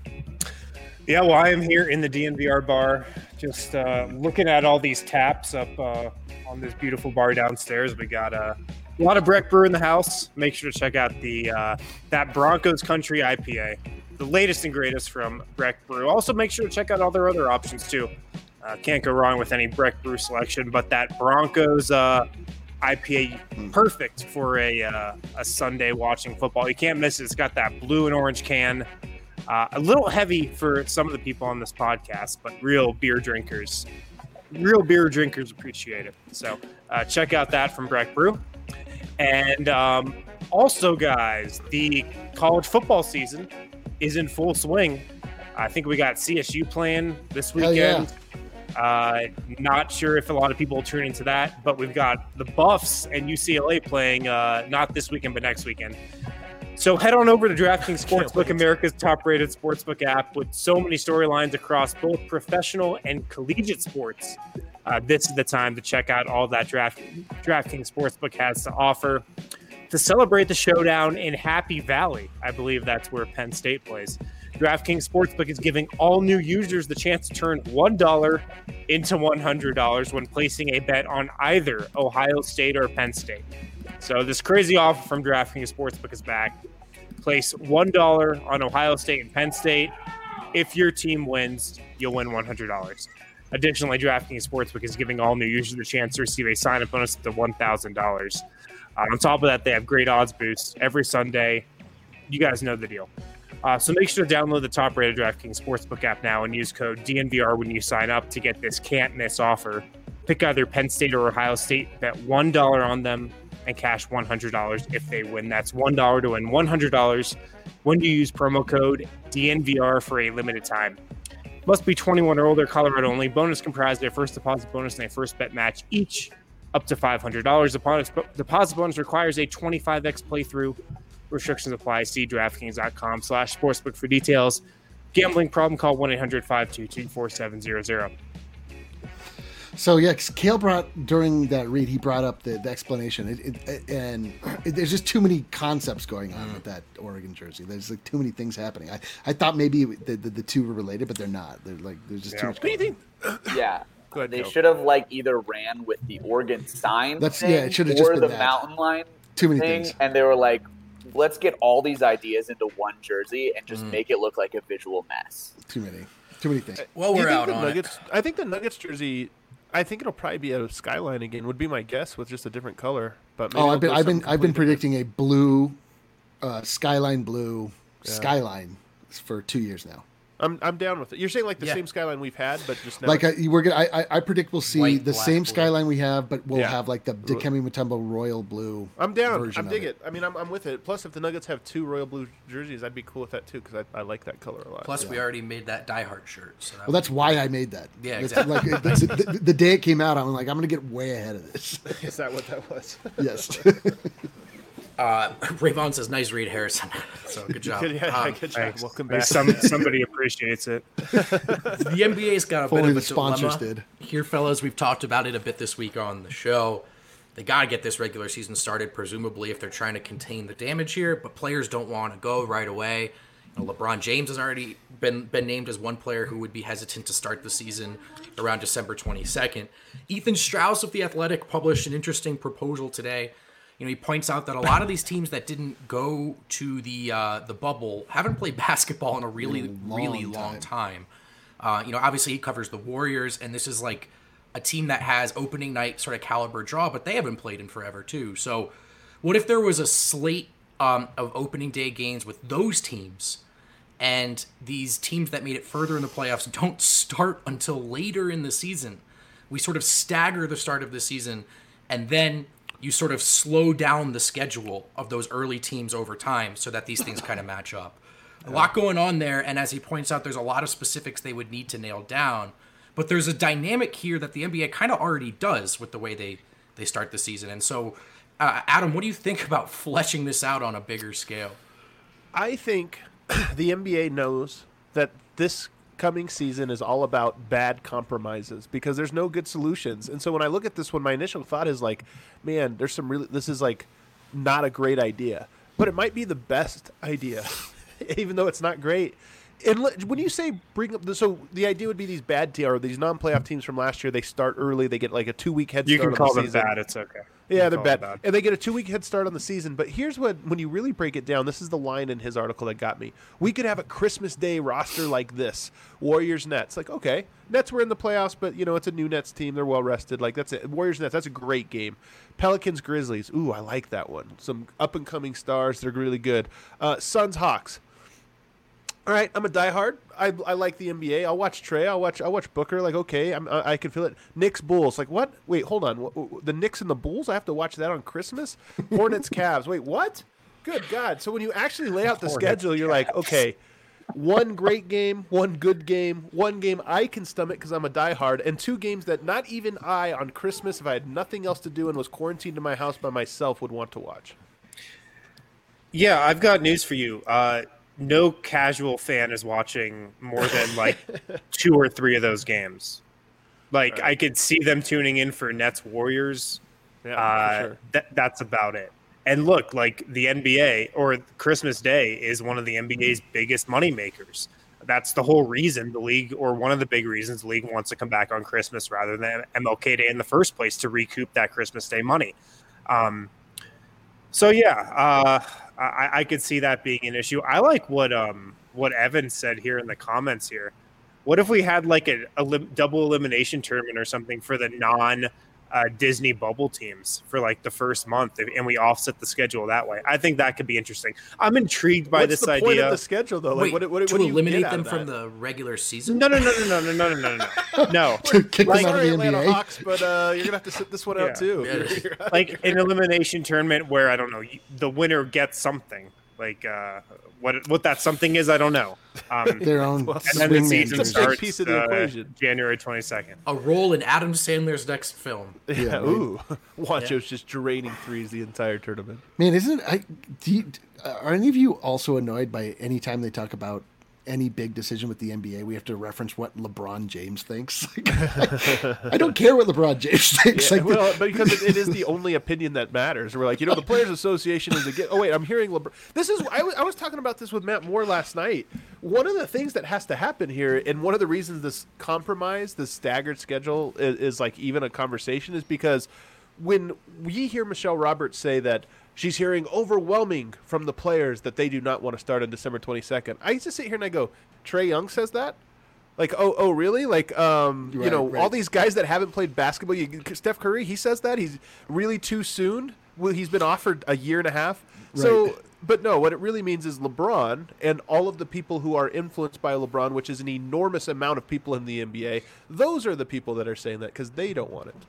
Yeah, well, I am here in the D N V R bar, just uh, looking at all these taps up uh, on this beautiful bar downstairs. We got uh, a lot of Breck Brew in the house. Make sure to check out the uh, that Broncos Country I P A, the latest and greatest from Breck Brew. Also, make sure to check out all their other options too. Uh, can't go wrong with any Breck Brew selection, but that Broncos uh, I P A, perfect for a uh, a Sunday watching football. You can't miss it. It's got that blue and orange can. Uh, a little heavy for some of the people on this podcast, but real beer drinkers, real beer drinkers appreciate it. So uh, check out that from Breck Brew. And um, Also, guys, the college football season is in full swing. I think we got C S U playing this Hell yeah. weekend. Uh, not sure if a lot of people will tune into that, but we've got the Buffs and U C L A playing uh, not this weekend, but next weekend. So head on over to DraftKings Sportsbook, America's top-rated sportsbook app with so many storylines across both professional and collegiate sports. Uh, this is the time to check out all that Draft, DraftKings Sportsbook has to offer. To celebrate the showdown in Happy Valley, I believe that's where Penn State plays, DraftKings Sportsbook is giving all new users the chance to turn one dollar into one hundred dollars when placing a bet on either Ohio State or Penn State. So this crazy offer from DraftKings Sportsbook is back. Place one dollar on Ohio State and Penn State. If your team wins, you'll win one hundred dollars. Additionally, DraftKings Sportsbook is giving all new users the chance to receive a sign-up bonus up to one thousand dollars. Uh, on top of that, they have great odds boosts every Sunday. You guys know the deal. Uh, so make sure to download the top-rated DraftKings Sportsbook app now and use code D N V R when you sign up to get this can't-miss offer. Pick either Penn State or Ohio State, bet one dollar on them, and cash one hundred dollars if they win. That's one dollar to win one hundred dollars when you use promo code D N V R for a limited time. Must be twenty-one or older, Colorado only. Bonus comprised of a first deposit bonus and a first bet match, each up to five hundred dollars. The deposit bonus requires a twenty-five x playthrough. Restrictions apply. See DraftKings.com slash sportsbook for details. Gambling problem, call one eight hundred five two two four seven zero zero. So, yeah, 'cause Kale brought, during that read, he brought up the, the explanation. It, it, and it, there's just too many concepts going on mm. with that Oregon jersey. There's like too many things happening. I, I thought maybe the, the, the two were related, but they're not. They're like, there's just yeah. too much going on. Yeah. Go ahead, they Joe. should have like either ran with the Oregon sign That's, thing yeah, it should have just or been the that. mountain line Too many thing, things. and they were like, let's get all these ideas into one jersey and just mm. make it look like a visual mess. Too many. Too many things. Well, we're out the on Nuggets, it. I think the Nuggets jersey, I think it'll probably be a skyline again, would be my guess, with just a different color. But maybe Oh, I've been, go I've been, something I've been completely predicting a blue, uh, skyline blue Yeah. skyline for two years now. I'm I'm down with it. You're saying like the Yeah. same skyline we've had, but just now. Like I, we're gonna, I, I- I predict we'll see White, the black, same blue. skyline we have, but we'll Yeah. have like the Dikembe Mutombo royal blue. I'm down. version I'm of dig it. it. I mean, I'm I'm with it. Plus, if the Nuggets have two royal blue jerseys, I'd be cool with that too because I, I like that color a lot. Plus, we already made that Die Hard shirt. So that Well, that's why I made that. Yeah, It's exactly. Like the, the, the, the day it came out, I'm like, I'm gonna get way ahead of this. Is that what that was? Yes. Uh, Rayvon says, nice read, Harrison. So good job. Good, yeah, Um, good job. Thanks. Welcome Maybe back. Some, somebody appreciates it. The N B A's got a If bit only of a the sponsors dilemma did. here, fellas. We've talked about it a bit this week on the show. They got to get this regular season started, presumably, if they're trying to contain the damage here, but players don't want to go right away. You know, LeBron James has already been, been named as one player who would be hesitant to start the season around December twenty-second. Ethan Strauss of The Athletic published an interesting proposal today. You know, he points out that a lot of these teams that didn't go to the uh, the bubble haven't played basketball in a really, Long really time. long time. Uh, you know, obviously he covers the Warriors, and this is like a team that has opening night sort of caliber draw, but they haven't played in forever too. So what if there was a slate um, of opening day games with those teams, and these teams that made it further in the playoffs don't start until later in the season? We sort of stagger the start of the season, and then you sort of slow down the schedule of those early teams over time so that these things kind of match up. A lot going on there, and as he points out, there's a lot of specifics they would need to nail down. But there's a dynamic here that the N B A kind of already does with the way they, they start the season. And so, uh, Adam, what do you think about fleshing this out on a bigger scale? I think the N B A knows that this coming season is all about bad compromises because there's no good solutions. And so when I look at this one, my initial thought is like, man, there's some really, this is like not a great idea, but it might be the best idea, even though it's not great. And le- when you say bring up the, so the idea would be these bad teams or these non-playoff teams from last year, they start early, they get like a two week head You start can on call the them season. bad. It's okay. Yeah, You they're can bad. call them And they get a two-week head start on the season. But here's what, when you really break it down, this is the line in his article that got me. We could have a Christmas Day roster like this. Warriors, Nets. Like, okay, Nets were in the playoffs, but, you know, it's a new Nets team. They're well-rested. Like, that's it. Warriors, Nets, that's a great game. Pelicans, Grizzlies. Ooh, I like that one. Some up-and-coming stars. They're really good. Uh, Suns, Hawks. All right, I'm a diehard. I I like the N B A. I'll watch Trey. I'll watch I'll watch Booker. Like, okay, I'm, I I can feel it. Knicks, Bulls. Like, what? Wait, hold on. What, the Knicks and the Bulls? I have to watch that on Christmas? Hornets, Cavs. Wait, what? Good God. So when you actually lay out the schedule, you're like, okay, one great game, one good game, one game I can stomach because I'm a diehard, and two games that not even I, on Christmas, if I had nothing else to do and was quarantined in my house by myself, would want to watch. Yeah, I've got news for you. Uh, no casual fan is watching more than like two or three of those games. Like, right. I could see them tuning in for Nets Warriors. Yeah, uh, for sure. th- that's about it. And look, like the N B A or Christmas Day is one of the N B A's biggest money makers. That's the whole reason the league, or one of the big reasons the league wants to come back on Christmas rather than M L K Day in the first place, to recoup that Christmas Day money. Um, so yeah, uh, I, I could see that being an issue. I like what um, what Evan said here in the comments here. What if we had like a, a li- double elimination tournament or something for the non Uh, Disney bubble teams for like the first month, and we offset the schedule that way? I think that could be interesting. I'm intrigued by What's this the idea. point of the schedule, though? Like, Wait, what, what, to what do you eliminate get out them of from that? the regular season? No, no, no, no, no, no, no, no, no, no. To kick Like, them out of Sorry, the N B Atlanta A. Hawks, but uh, you're gonna have to sit this one Yeah. out too. Yeah. You're- you're out like here. an elimination tournament where I don't know, you- the winner gets something. Like uh, what what that something is, I don't know. Um, Their own Well, and then the swing season It's a managers. big starts piece of the uh, equation. January twenty-second. A role in Adam Sandler's next film. Yeah, Yeah, right. ooh. Wancho's just draining threes the entire tournament. Man, isn't it? I, do you, are any of you also annoyed by any time they talk about any big decision with the N B A, we have to reference what LeBron James thinks? I don't care what LeBron James thinks. Yeah, like, well, because it, it is the only opinion that matters. We're like, you know, the Players Association is against. Oh wait, I'm hearing LeBron. This is. I was, I was talking about this with Matt Moore last night. One of the things that has to happen here, and one of the reasons this compromise, this staggered schedule, is, is like even a conversation, is because when we hear Michelle Roberts say that she's hearing overwhelming from the players that they do not want to start on December twenty-second, I used to sit here and I go, Trae Young says that? Like, oh, oh, really? Like, um, Right, you know, right. all these guys that haven't played basketball. You, Steph Curry, he says that he's really too soon. Well, he's been offered a year and a half. So, Right. but no, what it really means is LeBron and all of the people who are influenced by LeBron, which is an enormous amount of people in the N B A. Those are the people that are saying that because they don't want it.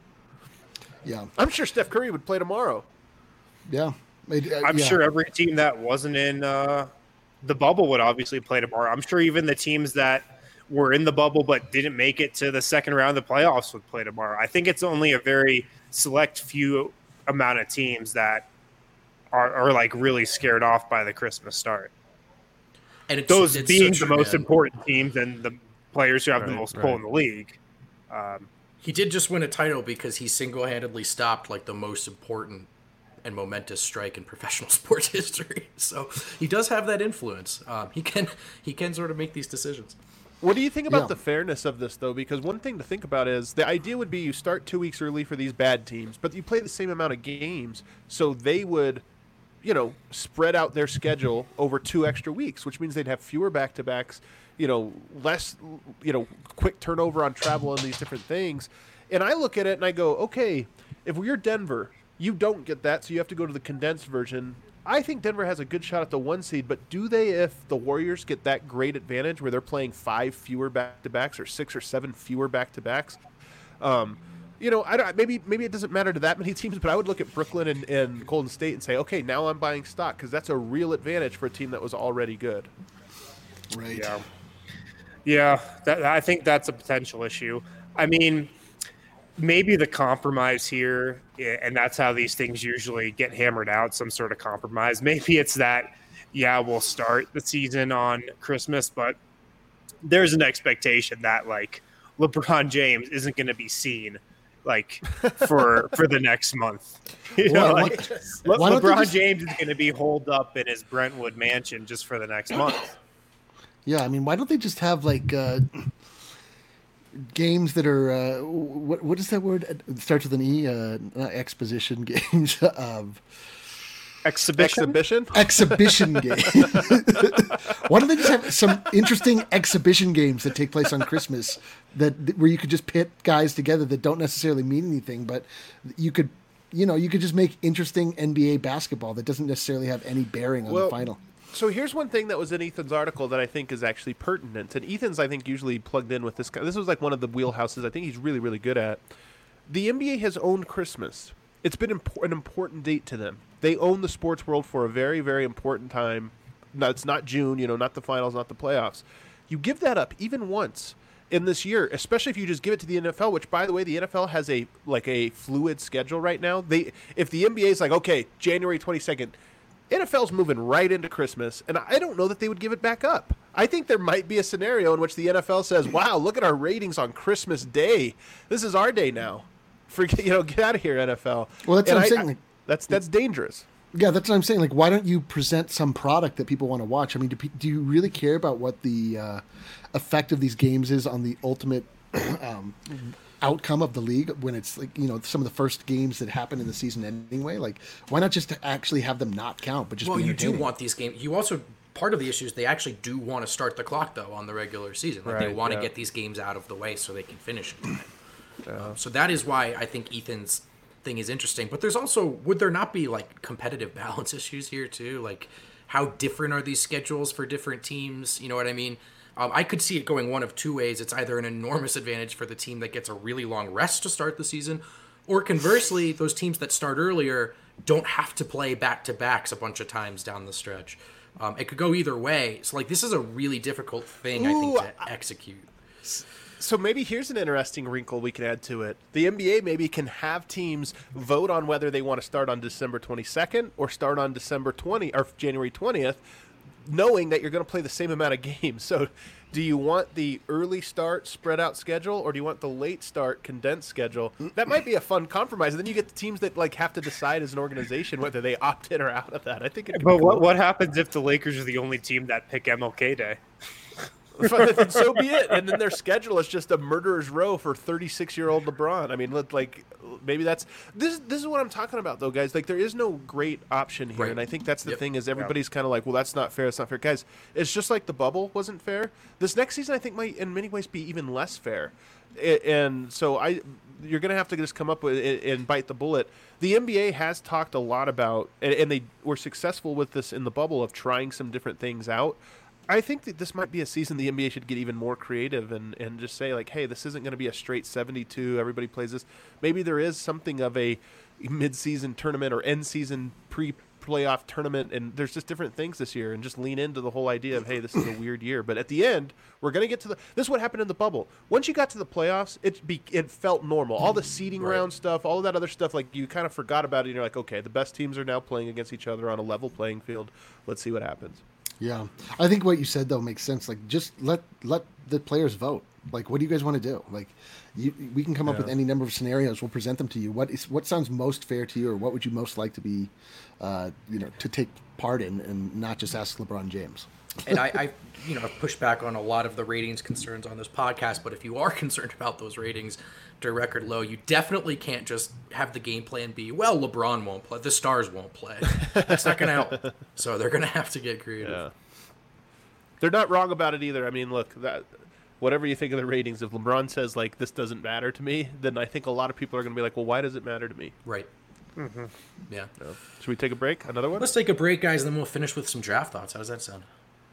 yeah, I'm sure Steph Curry would play tomorrow. yeah. It- uh, I'm yeah. sure every team that wasn't in uh, the bubble would obviously play tomorrow. I'm sure even the teams that were in the bubble but didn't make it to the second round of the playoffs would play tomorrow. I think it's only a very select few amount of teams that are, are like really scared off by the Christmas start. And it's, Those it's being so the true, most man. important teams and the players who have the Right, most right. pull in the league. Um, He did just win a title because he single-handedly stopped like the most important and momentous strike in professional sports history. So he does have that influence. Um, he can he can sort of make these decisions. What do you think about Yeah. the fairness of this, though? Because one thing to think about is the idea would be you start two weeks early for these bad teams, but you play the same amount of games, so they would, you know, spread out their schedule over two extra weeks, which means they'd have fewer back-to-backs, you know, less, you know, quick turnover on travel and these different things. And I look at it and I go, okay, if we're Denver, you don't get that, so you have to go to the condensed version. I think Denver has a good shot at the one seed, but do they if the Warriors get that great advantage where they're playing five fewer back-to-backs or six or seven fewer back-to-backs? Um, you know, I don't, maybe maybe it doesn't matter to that many teams, but I would look at Brooklyn and, and Golden State and say, okay, now I'm buying stock because that's a real advantage for a team that was already good. Right. Yeah, yeah. That, I think that's a potential issue. I mean, maybe the compromise here, and that's how these things usually get hammered out, some sort of compromise. Maybe it's that, yeah, we'll start the season on Christmas, but there's an expectation that, like, LeBron James isn't going to be seen, like, for for the next month. You know, Why- like, why- Le- why don't they LeBron just- James is going to be holed up in his Brentwood mansion just for the next month. Yeah, I mean, why don't they just have like uh, games that are uh, what what is that word? It starts with an E. Uh, not exposition games. um, Exhibition? Exhibition? exhibition game. Why don't they just have some interesting exhibition games that take place on Christmas that where you could just pit guys together that don't necessarily mean anything, but you could, you know, you could just make interesting N B A basketball that doesn't necessarily have any bearing on Well, the final. So here's one thing that was in Ethan's article that I think is actually pertinent. And Ethan's, I think, usually plugged in with this guy. This was like one of the wheelhouses I think he's really, really good at. The N B A has owned Christmas. it's been imp- an important date to them. They own the sports world for a very, very important time. No, it's not June, you know, not the finals, not the playoffs. You give that up even once in this year, especially if you just give it to the N F L, which, by the way, the N F L has a like a fluid schedule right now. They, if the N B A is like, okay, January twenty-second, N F L's moving right into Christmas, and I don't know that they would give it back up. I think there might be a scenario in which the N F L says, wow, look at our ratings on Christmas Day. This is our day now. Forget, you know, get out of here, N F L. Well, that's and what I'm I, saying. I, Like, that's that's dangerous. Yeah, that's what I'm saying. Like, why don't you present some product that people want to watch? I mean, do, pe- do you really care about what the uh, effect of these games is on the ultimate um, outcome of the league when it's like, you know, some of the first games that happen in the season anyway? Like, why not just actually have them not count, but just well, be you do entertaining? want these games. You also, part of the issue is they actually do want to start the clock, though, on the regular season. Like, Right, they want yeah. to get these games out of the way so they can finish in time. Um, so that is why I think Ethan's thing is interesting. But there's also, would there not be like competitive balance issues here too? Like, how different are these schedules for different teams? You know what I mean? Um, I could see it going one of two ways. It's either an enormous advantage for the team that gets a really long rest to start the season, or conversely, those teams that start earlier don't have to play back-to-backs a bunch of times down the stretch. Um, it could go either way. So, like, this is a really difficult thing, I think, to execute. So maybe here's an interesting wrinkle we can add to it. The N B A maybe can have teams vote on whether they want to start on December twenty-second or start on December twentieth or January twentieth, knowing that you're going to play the same amount of games. So do you want the early start spread out schedule, or do you want the late start condensed schedule? That might be a fun compromise. And then you get the teams that like have to decide as an organization whether they opt in or out of that. I think it'd be But cool. what what happens if the Lakers are the only team that pick M L K Day? Then so be it. And then their schedule is just a murderer's row for thirty-six-year-old LeBron. I mean, let- like maybe that's this. This is what I'm talking about, though, guys. Like, there is no great option here, Right. and I think that's the Yep. thing is everybody's kind of like, well, that's not fair. That's not fair, guys. It's just like the bubble wasn't fair. This next season, I think, might in many ways be even less fair. A- And so I, you're going to have to just come up with it and bite the bullet. The N B A has talked a lot about, and, and they were successful with this in the bubble of trying some different things out. I think that this might be a season the N B A should get even more creative and, and just say, like, hey, this isn't going to be a straight seventy-two, everybody plays this. Maybe there is something of a mid-season tournament or end-season pre-playoff tournament, and there's just different things this year, and just lean into the whole idea of, hey, this is a weird year. But at the end, we're going to get to the – this is what happened in the bubble. Once you got to the playoffs, it be, it felt normal. All the seeding Right. round stuff, all of that other stuff, like, you kind of forgot about it, and you're like, okay, the best teams are now playing against each other on a level playing field. Let's see what happens. Yeah, I think what you said though makes sense. Like, just let let the players vote. Like, what do you guys want to do? Like, you, we can come up with any number of scenarios. We'll present them to you. What is what sounds most fair to you, or what would you most like to be, uh, you know, to take part in, and not just ask LeBron James. And I, I, you know, I've pushed back on a lot of the ratings concerns on this podcast, but if you are concerned about those ratings to record low, you definitely can't just have the game plan be, well, LeBron won't play, the stars won't play. That's not going to help. So they're going to have to get creative. Yeah. They're not wrong about it either. I mean, look, that whatever you think of the ratings, if LeBron says, like, this doesn't matter to me, then I think a lot of people are going to be like, well, why does it matter to me? Right. Mm-hmm. Yeah. No. Should we take a break? Another one? Let's take a break, guys, and then we'll finish with some draft thoughts. How does that sound?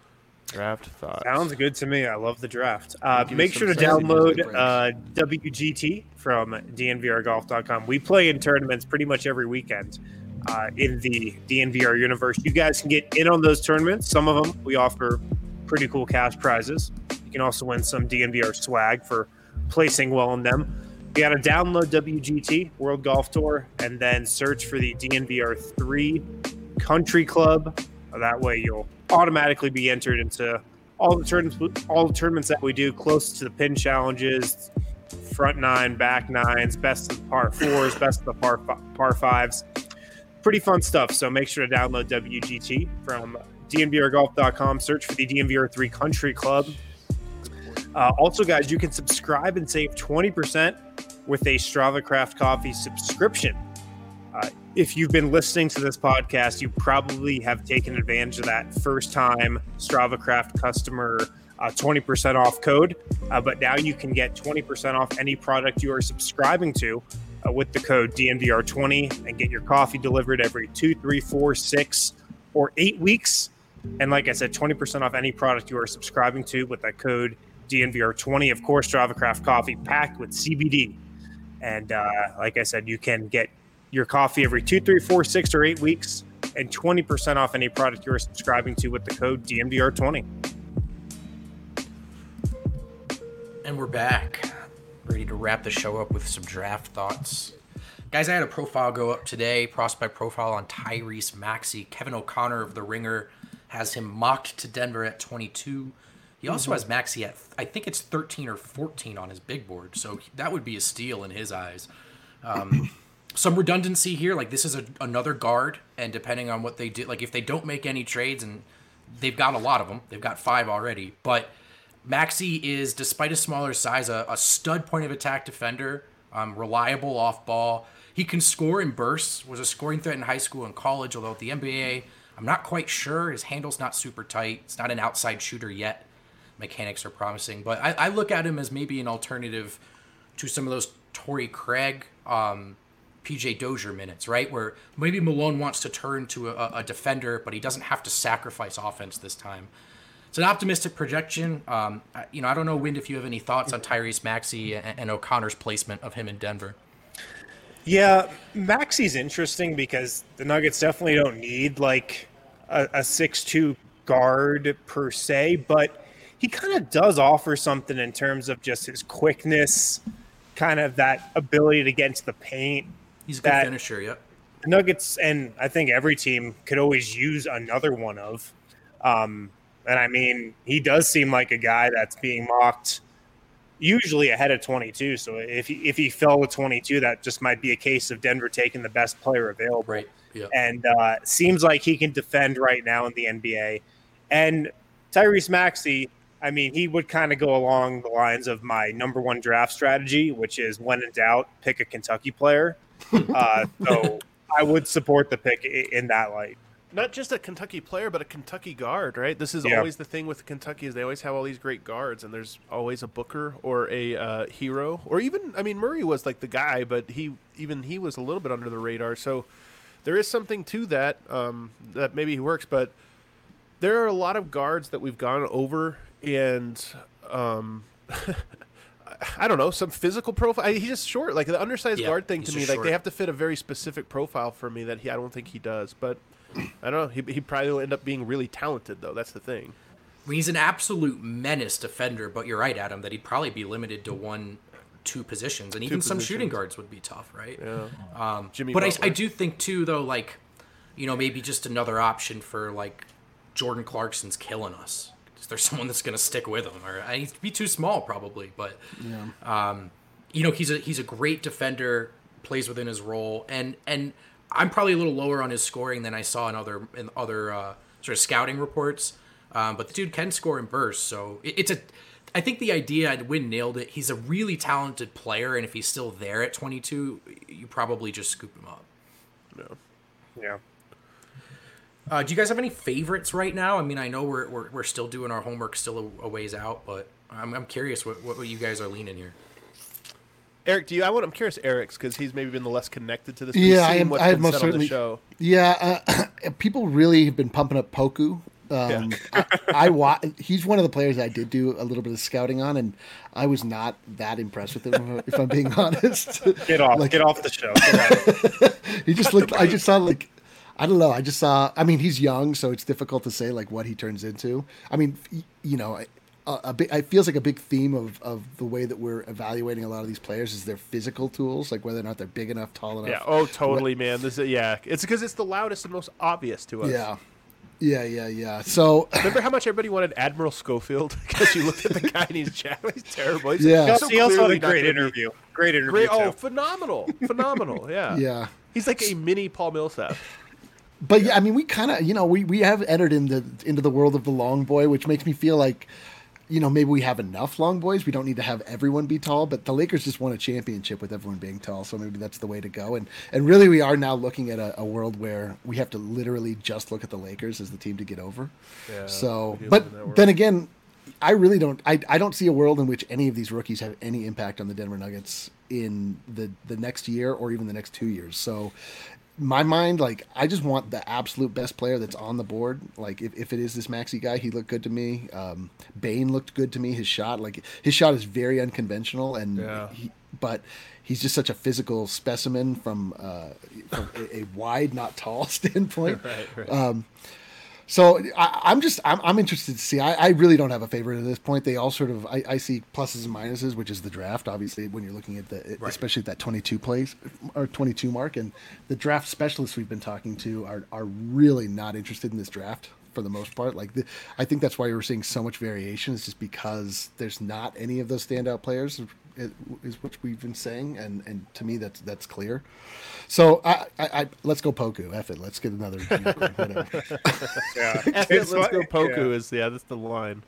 Draft thoughts. Sounds good to me. I love the draft. Uh, Give me make some sure to fancy download music, uh, W G T from D N V R golf dot com. We play in tournaments pretty much every weekend uh, in the D N V R universe. You guys can get in on those tournaments. Some of them we offer pretty cool cash prizes. You can also win some D N V R swag for placing well in them. You got to download W G T, World Golf Tour, and then search for the D N V R three Country Club. That way you'll automatically be entered into all the tournaments, all the tournaments that we do, close to the pin challenges, front nine, back nines, best of the par fours, best of the par, par fives. Pretty fun stuff. So make sure to download W G T from D N V R golf dot com. Search for the D N V R three Country Club. Uh, also, guys, you can subscribe and save twenty percent with a Strava Craft Coffee subscription. Uh, if you've been listening to this podcast, you probably have taken advantage of that first-time Strava Craft customer uh, twenty percent off code. Uh, but now you can get twenty percent off any product you are subscribing to uh, with the code D N V R twenty and get your coffee delivered every two, three, four, six, or eight weeks. And like I said, twenty percent off any product you are subscribing to with that code D N V R twenty. Of course, Strava Craft Coffee packed with C B D. And uh, like I said, you can get your coffee every two, three, four, six, or eight weeks, and twenty percent off any product you're subscribing to with the code D M V R twenty. And we're back, ready to wrap the show up with some draft thoughts. Guys, I had a profile go up today, prospect profile on Tyrese Maxey. Kevin O'Connor of The Ringer has him mocked to Denver at twenty-two. He also has Maxey at, I think it's thirteen or fourteen on his big board, so that would be a steal in his eyes. Um, some redundancy here, like this is a, another guard, and depending on what they do, like if they don't make any trades, and they've got a lot of them, they've got five already, but Maxey is, despite his smaller size, a, a stud point of attack defender, um, reliable off ball. He can score in bursts, was a scoring threat in high school and college, although at the N B A, I'm not quite sure. His handle's not super tight. It's not an outside shooter yet. Mechanics are promising, but I, I look at him as maybe an alternative to some of those Torrey Craig, um, P J Dozier minutes, right? Where maybe Malone wants to turn to a, a defender, but he doesn't have to sacrifice offense this time. It's an optimistic projection. Um, you know, I don't know, Wind, if you have any thoughts on Tyrese Maxey and, and O'Connor's placement of him in Denver. Yeah, Maxey's interesting because the Nuggets definitely don't need like a, a six two guard per se, but he kind of does offer something in terms of just his quickness, kind of that ability to get into the paint. He's a good finisher, yep. The Nuggets, and I think every team could always use another one of. Um, and I mean, he does seem like a guy that's being mocked usually ahead of twenty-two. So if he, if he fell to twenty-two, that just might be a case of Denver taking the best player available. Right. Yeah. And uh, seems like he can defend right now in the N B A. And Tyrese Maxey, I mean, he would kind of go along the lines of my number one draft strategy, which is when in doubt, pick a Kentucky player. uh, so I would support the pick in that light. Not just a Kentucky player, but a Kentucky guard, right? This is Yeah. always the thing with Kentucky is they always have all these great guards, and there's always a Booker or a uh, Hero, or even, I mean, Murray was like the guy, but he even he was a little bit under the radar. So there is something to that um, that maybe he works, but there are a lot of guards that we've gone over, and um, I don't know, some physical profile. He's just short, like the undersized Yeah, guard thing he's to me. just Like short. they have to fit a very specific profile for me that he I don't think he does, but. I don't know. He, he probably will end up being really talented, though. That's the thing. I mean, he's an absolute menace defender, but you're right, Adam, that he'd probably be limited to one, two positions, and even some shooting guards would be tough, right? Yeah. Um, Jimmy but I, Butler. I do think, too, though, like, you know, maybe just another option for, like, Jordan Clarkson's killing us. Is there someone that's going to stick with him? Or I, he'd be too small, probably, but, Yeah. um, you know, he's a he's a great defender, plays within his role, and and I'm probably a little lower on his scoring than I saw in other in other uh, sort of scouting reports. Um, but the dude can score in bursts, so it, it's a. I think the idea, I'd Win nailed it. He's a really talented player, and if he's still there at twenty-two, you probably just scoop him up. No. Yeah. Uh, do you guys have any favorites right now? I mean, I know we're we're, we're still doing our homework, still a, a ways out, but I'm I'm curious what, what you guys are leaning here. Eric, do you? I want. I'm curious, Eric's, because he's maybe been the less connected to this. Yeah, We've I seen am. what's I have been most said on the certainly. show. Yeah, uh, people really have been pumping up Poku. Um, I, I wa- He's one of the players I did do a little bit of scouting on, and I was not that impressed with him, if I'm being honest. Get off. Like- get off the show. Get off. He just looked. I just saw like. I don't know. I just saw. I mean, he's young, so it's difficult to say like what he turns into. I mean, y- you know, a, a big. It feels like a big theme of, of the way that we're evaluating a lot of these players is their physical tools, like whether or not they're big enough, tall enough. Yeah. Oh, totally, man. This is yeah. It's because it's the loudest and most obvious to us. Yeah. Yeah, yeah, yeah. So remember how much everybody wanted Admiral Schofield because you looked at the guy and he's jacked. He's terrible. He's Yeah. so He also had clearly a not great gonna be- interview. Great interview. Great. Oh, too. phenomenal, phenomenal. Yeah. Yeah. He's like a mini Paul Millsap. But yeah, I mean, we kind of, you know, we, we have entered into into the world of the long boy, which makes me feel like, you know, maybe we have enough long boys. We don't need to have everyone be tall, but the Lakers just won a championship with everyone being tall, so maybe that's the way to go. And and really, we are now looking at a, a world where we have to literally just look at the Lakers as the team to get over. Yeah, so, we do but live in that world. then again, I really don't. I, I don't see a world in which any of these rookies have any impact on the Denver Nuggets in the the next year or even the next two years. So. My mind, like, I just want the absolute best player that's on the board. Like, if, if it is this Maxey guy, he looked good to me. Um, Bane looked good to me. His shot, like, his shot is very unconventional, and Yeah. he, but he's just such a physical specimen from, uh, from a, a wide, not tall standpoint. right, right. Um, So I, I'm just I'm, I'm interested to see. I, I really don't have a favorite at this point. They all sort of I, I see pluses and minuses, which is the draft. Obviously, when you're looking at the right. especially at that twenty-two place or twenty-two mark, and the draft specialists we've been talking to are are really not interested in this draft for the most part. Like the, I think that's why we're seeing so much variation. It's just because there's not any of those standout players, is what we've been saying, and and to me that's that's clear. So I, I, I let's go Poku. F it. Let's get another. Unicorn, whatever. Yeah, F it, let's go Poku. Yeah. Is yeah, that's the line.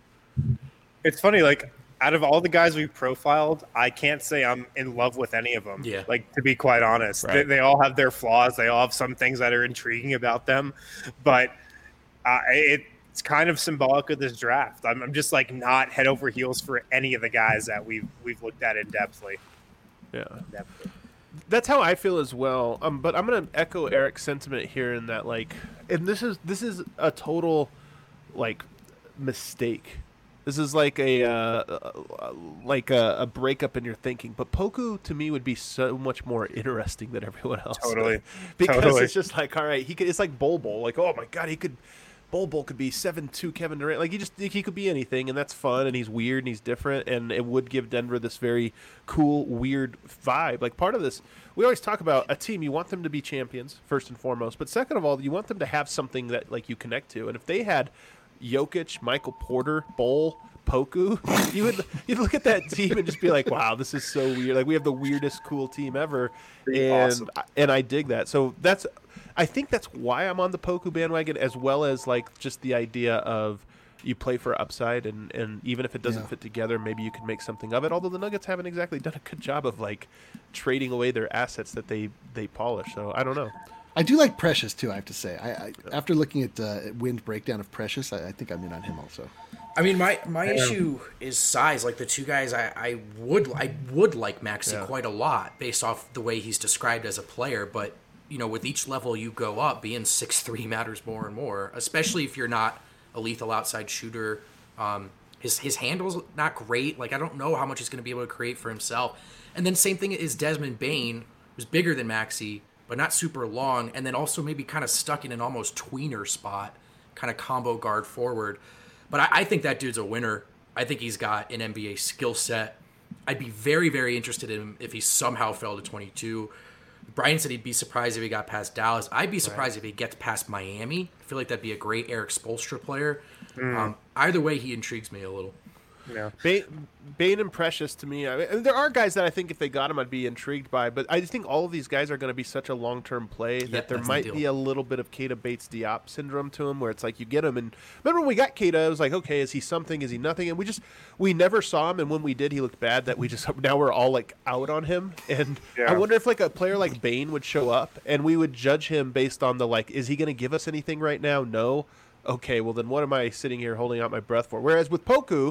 It's funny, like out of all the guys we profiled, I can't say I'm in love with any of them. Yeah. Like to be quite honest, Right. they, they all have their flaws. They all have some things that are intriguing about them, but uh, it, it's kind of symbolic of this draft. I'm, I'm just like not head over heels for any of the guys that we've we've looked at in depthly. Yeah. In-depthly. That's how I feel as well. Um, but I'm gonna echo Eric's sentiment here in that, like, and this is this is a total, like, mistake. This is like a uh, like a, a breakup in your thinking. But Poku to me would be so much more interesting than everyone else. Totally, because totally. it's just like, all right, he could. It's like Bol Bol. Like, oh my god, he could. Bol Bol could be seven two Kevin Durant. Like, he just he could be anything, and that's fun, and he's weird, and he's different, and it would give Denver this very cool, weird vibe. Like, part of this, we always talk about a team, you want them to be champions, first and foremost, but second of all, you want them to have something that, like, you connect to. And if they had Jokic, Michael Porter, Bol, Poku, you would you'd look at that team and just be like, wow, this is so weird. Like, we have the weirdest, cool team ever, Pretty and awesome. and I dig that. So that's I think that's why I'm on the Poku bandwagon, as well as like just the idea of you play for upside, and, and even if it doesn't Yeah. fit together, maybe you can make something of it. Although the Nuggets haven't exactly done a good job of like trading away their assets that they they polish. So I don't know. I do like Precious too. I have to say. I, I after looking at uh, Wind breakdown of Precious, I, I think I'm in on him also. I mean, my, my issue is size. Like the two guys, I, I would I would like Maxey Yeah. quite a lot based off the way he's described as a player. But you know, with each level you go up, being six three matters more and more. Especially if you're not a lethal outside shooter. Um, his his handle's not great. Like I don't know how much he's going to be able to create for himself. And then same thing is Desmond Bane, who's bigger than Maxey, but not super long, and then also maybe kind of stuck in an almost tweener spot, kind of combo guard forward. But I, I think that dude's a winner. I think he's got an N B A skill set. I'd be very, very interested in him if he somehow fell to twenty-two. Brian said he'd be surprised if he got past Dallas. I'd be surprised right. if he gets past Miami. I feel like that'd be a great Eric Spoelstra player. Mm. Um, either way, he intrigues me a little. Yeah, Bane, Bane and Precious to me. I mean, there are guys that I think if they got him, I'd be intrigued by. But I just think all of these guys are going to be such a long-term play that yep, there that's might the be a little bit of Keita Bates-Diop syndrome to him, where it's like you get him, and remember when we got Keita, it was like, okay, is he something? Is he nothing? And we just we never saw him, and when we did, he looked bad. That we just now we're all like out on him, and Yeah. I wonder if like a player like Bane would show up, and we would judge him based on the like, is he going to give us anything right now? No. Okay, well then what am I sitting here holding out my breath for? Whereas with Poku,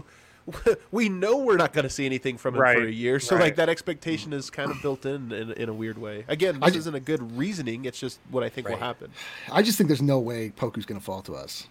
we know we're not going to see anything from him Right, for a year, so right. like that expectation is kind of built in in, in a weird way. Again, this I- isn't a good reasoning; it's just what I think will Right. happen. I just think there's no way Poku's going to fall to us.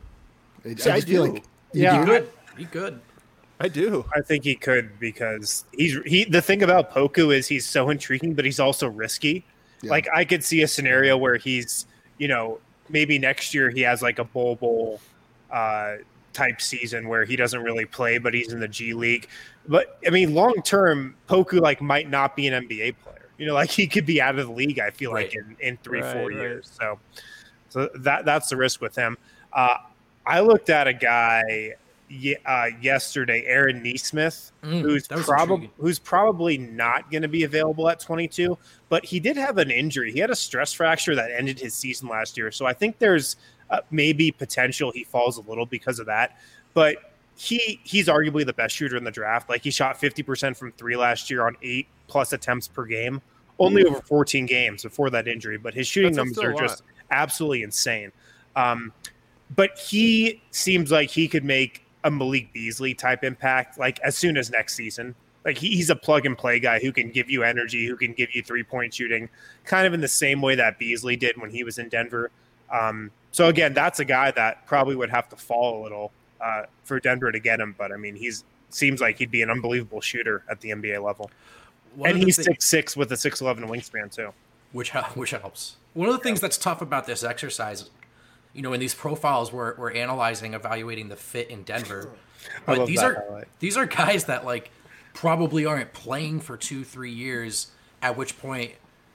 It, See, I I just feel do. like Yeah, you do? Good. He good. I do. I think he could because he's he. The thing about Poku is he's so intriguing, but he's also risky. Yeah. Like I could see a scenario where he's, you know, maybe next year he has like a Bol Bol uh, type season where he doesn't really play, but he's in the G League. But I mean, long term, Poku like might not be an N B A player. You know, like he could be out of the league. I feel Right. like in, in three Right, four right. years. So, so that that's the risk with him. Uh, I looked at a guy ye- uh, yesterday, Aaron Neesmith, Mm, who's that was probably intriguing. who's probably not going to be available at twenty-two, but he did have an injury. He had a stress fracture that ended his season last year. So I think there's uh, maybe potential he falls a little because of that. But he he's arguably the best shooter in the draft. Like he shot fifty percent from three last year on eight plus attempts per game, only over fourteen games before that injury. But his shooting That's numbers still a are just lot. absolutely insane. Um, but he seems like he could make a Malik Beasley type impact like as soon as next season. Like he, he's a plug and play guy who can give you energy, who can give you three point shooting, kind of in the same way that Beasley did when he was in Denver. Um, so again, that's a guy that probably would have to fall a little uh, for Denver to get him. But I mean, he's seems like he'd be an unbelievable shooter at the N B A level. One and of the he's thi- six six with a six eleven wingspan too, which hel- which helps. One of the things that's tough about this exercise, you know, in these profiles, we're we're analyzing, evaluating the fit in Denver. I But love these that are highlight. these are guys that like probably aren't playing for two three years. At which point,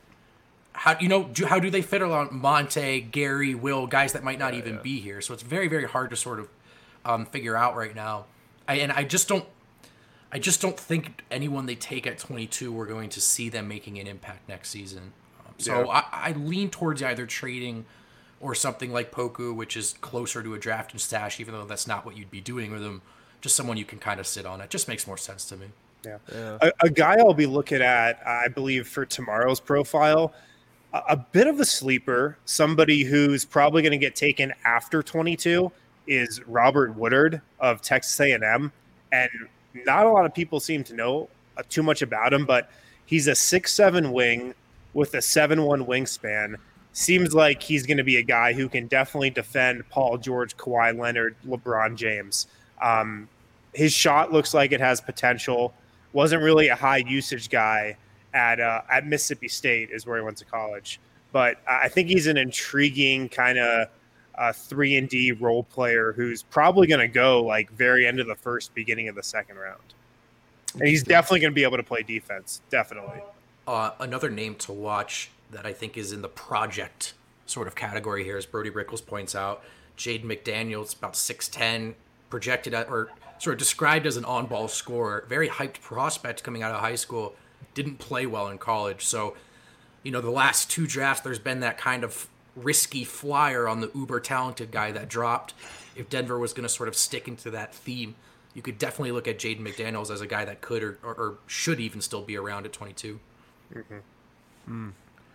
how you know do, how do they fit around Monte, Gary, Will, guys that might not Yeah, even yeah. be here? So it's very very hard to sort of um, figure out right now. I, and I just don't. I just don't think anyone they take at twenty-two, we're going to see them making an impact next season. Um, so Yeah. I, I lean towards either trading or something like Poku, which is closer to a draft and stash, even though that's not what you'd be doing with him. Just someone you can kind of sit on. It just makes more sense to me. Yeah. A, a guy I'll be looking at, I believe, for tomorrow's profile, a, a bit of a sleeper, somebody who's probably going to get taken after twenty-two, is Robert Woodard of Texas A and M. And not a lot of people seem to know uh, too much about him, but he's a six seven wing with a seven one wingspan. Seems like he's going to be a guy who can definitely defend Paul George, Kawhi Leonard, LeBron James. Um, his shot looks like it has potential. Wasn't really a high usage guy at uh, at Mississippi State is where he went to college. But I think he's an intriguing kind of uh, three and D role player who's probably going to go like very end of the first, beginning of the second round. And he's definitely going to be able to play defense. Definitely. Uh, another name to watch that I think is in the project sort of category here, as Brody Rickles points out, Jaden McDaniels, about six ten, projected at, or sort of described as an on-ball scorer, very hyped prospect coming out of high school, didn't play well in college. So, you know, the last two drafts, there's been that kind of risky flyer on the uber-talented guy that dropped. If Denver was going to sort of stick into that theme, you could definitely look at Jaden McDaniels as a guy that could or, or, or should even still be around at twenty-two. Mm-hmm. Mm.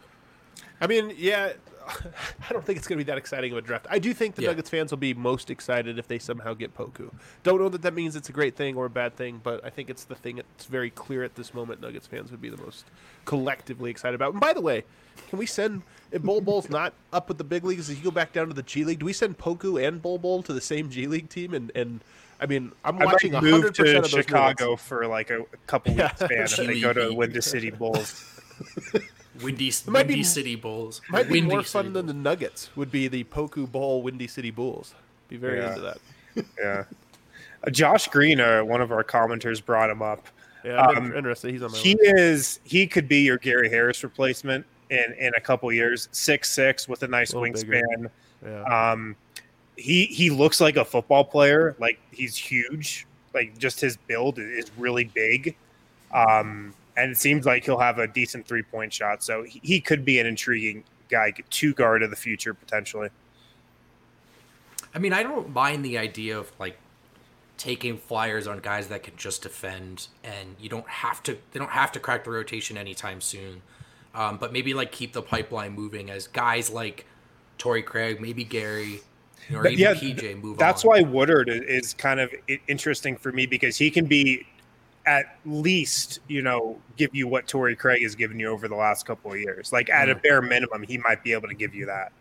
I mean, yeah, I don't think it's going to be that exciting of a draft. I do think the Yeah. Nuggets fans will be most excited if they somehow get Poku. Don't know that that means it's a great thing or a bad thing, but I think it's the thing that's very clear at this moment Nuggets fans would be the most collectively excited about. And by the way, can we send, if Bol Bol's not up with the big leagues, does he go back down to the G League? Do we send Poku and Bol Bol to the same G League team? And, and I mean, I'm I watching might one move hundred to percent of those Chicago moments. for like a, a couple weeks span if they go to Windy City Bulls. Windy, might Windy be- City Bulls. Might be Windy more City fun than the Nuggets would be the Poku Bowl Windy City Bulls. Be very Yeah. into that. Yeah. Uh, Josh Green, uh, one of our commenters, brought him up. Yeah, I'm Um, interested. He's on my He list. is. He could be your Gary Harris replacement in, in a couple years. Six six with a nice A little bigger. wingspan. Yeah. Um, he he looks like a football player. Like he's huge. Like just his build is really big. Um, and it seems like he'll have a decent three point shot. So he, he could be an intriguing guy to guard of the future potentially. I mean, I don't mind the idea of like taking flyers on guys that can just defend, and you don't have to. They don't have to crack the rotation anytime soon. Um, but maybe like keep the pipeline moving as guys like Torrey Craig, maybe Gary, you know, or But even yeah, P J move That's on. why Woodard i- is kind of i- interesting for me because he can be at least, you know, give you what Torrey Craig has given you over the last couple of years. Like at a bare minimum, he might be able to give you that.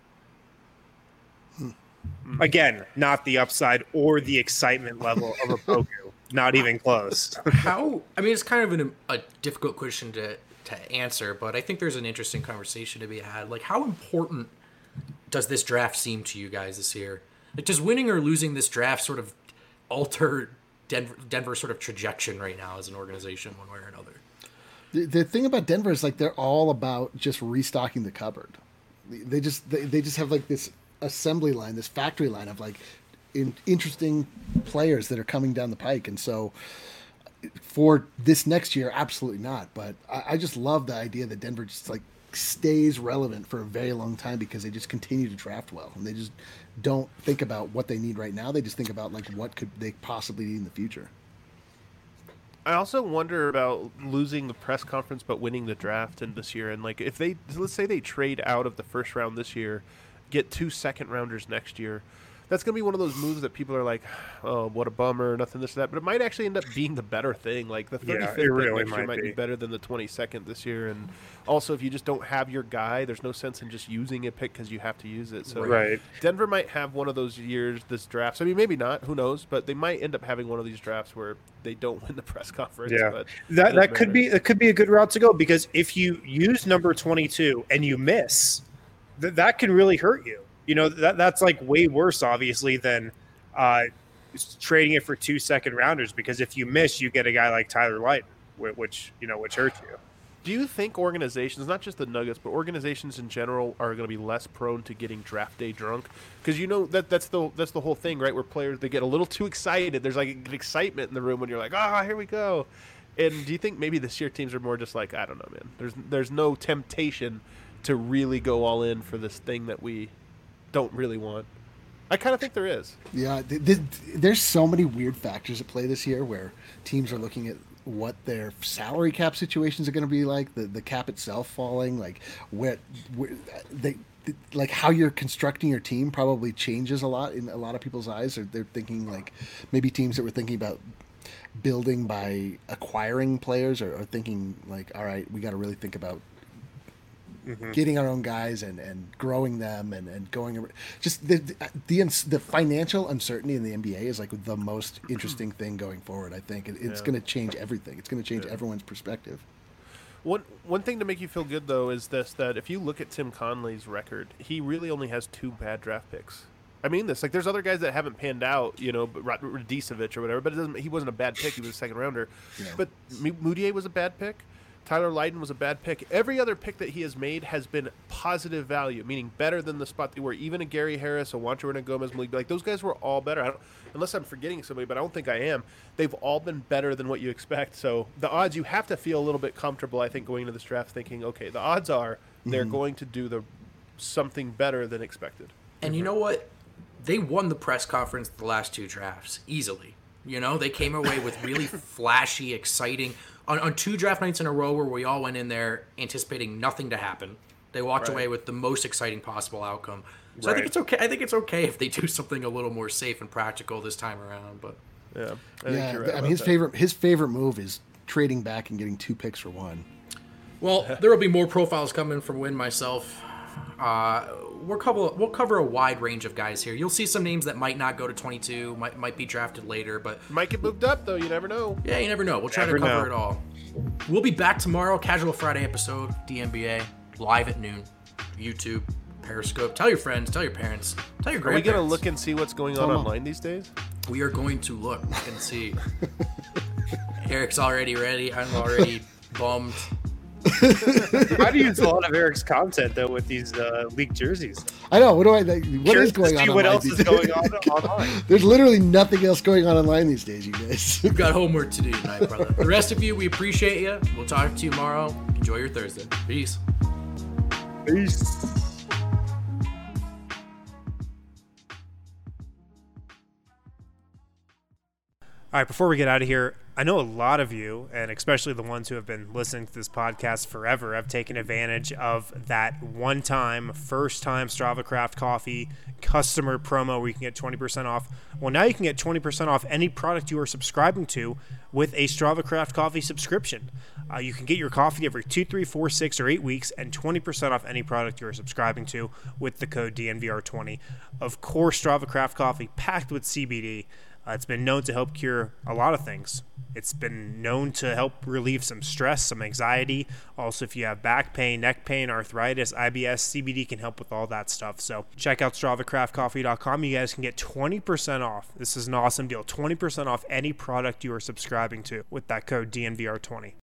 Again, not the upside or the excitement level of a Poku. Not even close. How? I mean, it's kind of an, a difficult question to to answer, but I think there's an interesting conversation to be had. Like, how important does this draft seem to you guys this year? Like, does winning or losing this draft sort of alter Denver, Denver's sort of trajectory right now as an organization, one way or another? The, the thing about Denver is like they're all about just restocking the cupboard. They just they, they just have like this assembly line, this factory line of like in, interesting players that are coming down the pike, and so for this next year, absolutely not. But I, I just love the idea that Denver just like stays relevant for a very long time because they just continue to draft well, and they just don't think about what they need right now. They just think about like what could they possibly need in the future. I also wonder about losing the press conference but winning the draft in this year. And like if they let's say they trade out of the first round this year, get two second rounders next year, that's going to be one of those moves that people are like, oh, what a bummer, nothing this, that. But it might actually end up being the better thing. Like, the thirty-fifth yeah, really next year might might be. be better than the twenty-second this year. And also, if you just don't have your guy, there's no sense in just using a pick because you have to use it. So right. Denver might have one of those years, this draft. So, I mean, maybe not. Who knows? But they might end up having one of these drafts where they don't win the press conference. Yeah, but that that could matter. be that could be a good route to go, because if you use number twenty-two and you miss, th- that can really hurt you. You know, that that's like way worse, obviously, than uh, trading it for two second rounders. Because if you miss, you get a guy like Tyler Light, which you know, which hurts you. Do you think organizations, not just the Nuggets, but organizations in general, are going to be less prone to getting draft day drunk? Because you know that that's the that's the whole thing, right? Where players, they get a little too excited. There's like an excitement in the room when you're like, ah, here we go. And do you think maybe this year teams are more just like, I don't know, man. There's there's no temptation to really go all in for this thing that we don't really want. I kind of think there is. Yeah, th- th- there's so many weird factors at play this year where teams are looking at what their salary cap situations are going to be like, the the cap itself falling, like where, where they like how you're constructing your team probably changes a lot in a lot of people's eyes. Or they're thinking like maybe teams that were thinking about building by acquiring players are, are thinking like, all right, we got to really think about mm-hmm. getting our own guys and, and growing them and, and going just the, the the financial uncertainty in the N B A is like the most interesting thing going forward. I think it, it's Yeah. going to change everything. It's going to change Yeah. everyone's perspective. One one thing to make you feel good though is this: that if you look at Tim Conley's record, he really only has two bad draft picks. I mean this. Like, there's other guys that haven't panned out, you know, but Radicevic or whatever. But it doesn't. He wasn't a bad pick. He was a second rounder. Yeah. But Moutier was a bad pick. Tyler Lydon was a bad pick. Every other pick that he has made has been positive value, meaning better than the spot where even a Gary Harris, a Juancho Hernangomez, Malik, like those guys were all better. I don't, unless I'm forgetting somebody, but I don't think I am. They've all been better than what you expect. So the odds, you have to feel a little bit comfortable, I think, going into this draft thinking, okay, the odds are they're Mhm. going to do the something better than expected. And you know what? They won the press conference the last two drafts easily. You know, they came away with really flashy, exciting on, on two draft nights in a row where we all went in there anticipating nothing to happen. They walked Right. away with the most exciting possible outcome. So I Right. think it's okay. I think it's okay if they do something a little more safe and practical this time around. But yeah, I yeah, think you're right I about mean his that. favorite his favorite move is trading back and getting two picks for one. well, there will be more profiles coming from Win myself. Uh, we'll cover we'll cover a wide range of guys here. You'll see some names that might not go to twenty-two, might might be drafted later, but Might get moved up though. You never know. yeah, you never know. We'll try Never to cover know. it all. We'll be back tomorrow, Casual Friday episode, D N B A, live at noon, YouTube, Periscope. Tell your friends, tell your parents, tell your Are we grandparents. gonna look and see what's going on Come on. online these days? We are going to look and see. Eric's already ready. I'm already bummed. I do use a lot of Eric's content though with these uh, leaked jerseys. I know. What do I? Like, what Curious is going to on? see what online else these is going days? on online. There's literally nothing else going on online these days, you guys. We've got homework to do tonight, brother. The rest of you, we appreciate you. We'll talk to you tomorrow. Enjoy your Thursday. Peace. Peace. All right, before we get out of here, I know a lot of you, and especially the ones who have been listening to this podcast forever, have taken advantage of that one-time, first-time Strava Craft Coffee customer promo where you can get twenty percent off. Well, now you can get twenty percent off any product you are subscribing to with a Strava Craft Coffee subscription. Uh, you can get your coffee every two, three, four, six, or eight weeks, and twenty percent off any product you are subscribing to with the code D N V R twenty. Of course, Strava Craft Coffee, packed with C B D. Uh, it's been known to help cure a lot of things. It's been known to help relieve some stress, some anxiety. Also, if you have back pain, neck pain, arthritis, I B S, C B D can help with all that stuff. So check out Strava Craft Coffee dot com. You guys can get twenty percent off. This is an awesome deal. twenty percent off any product you are subscribing to with that code D N V R twenty.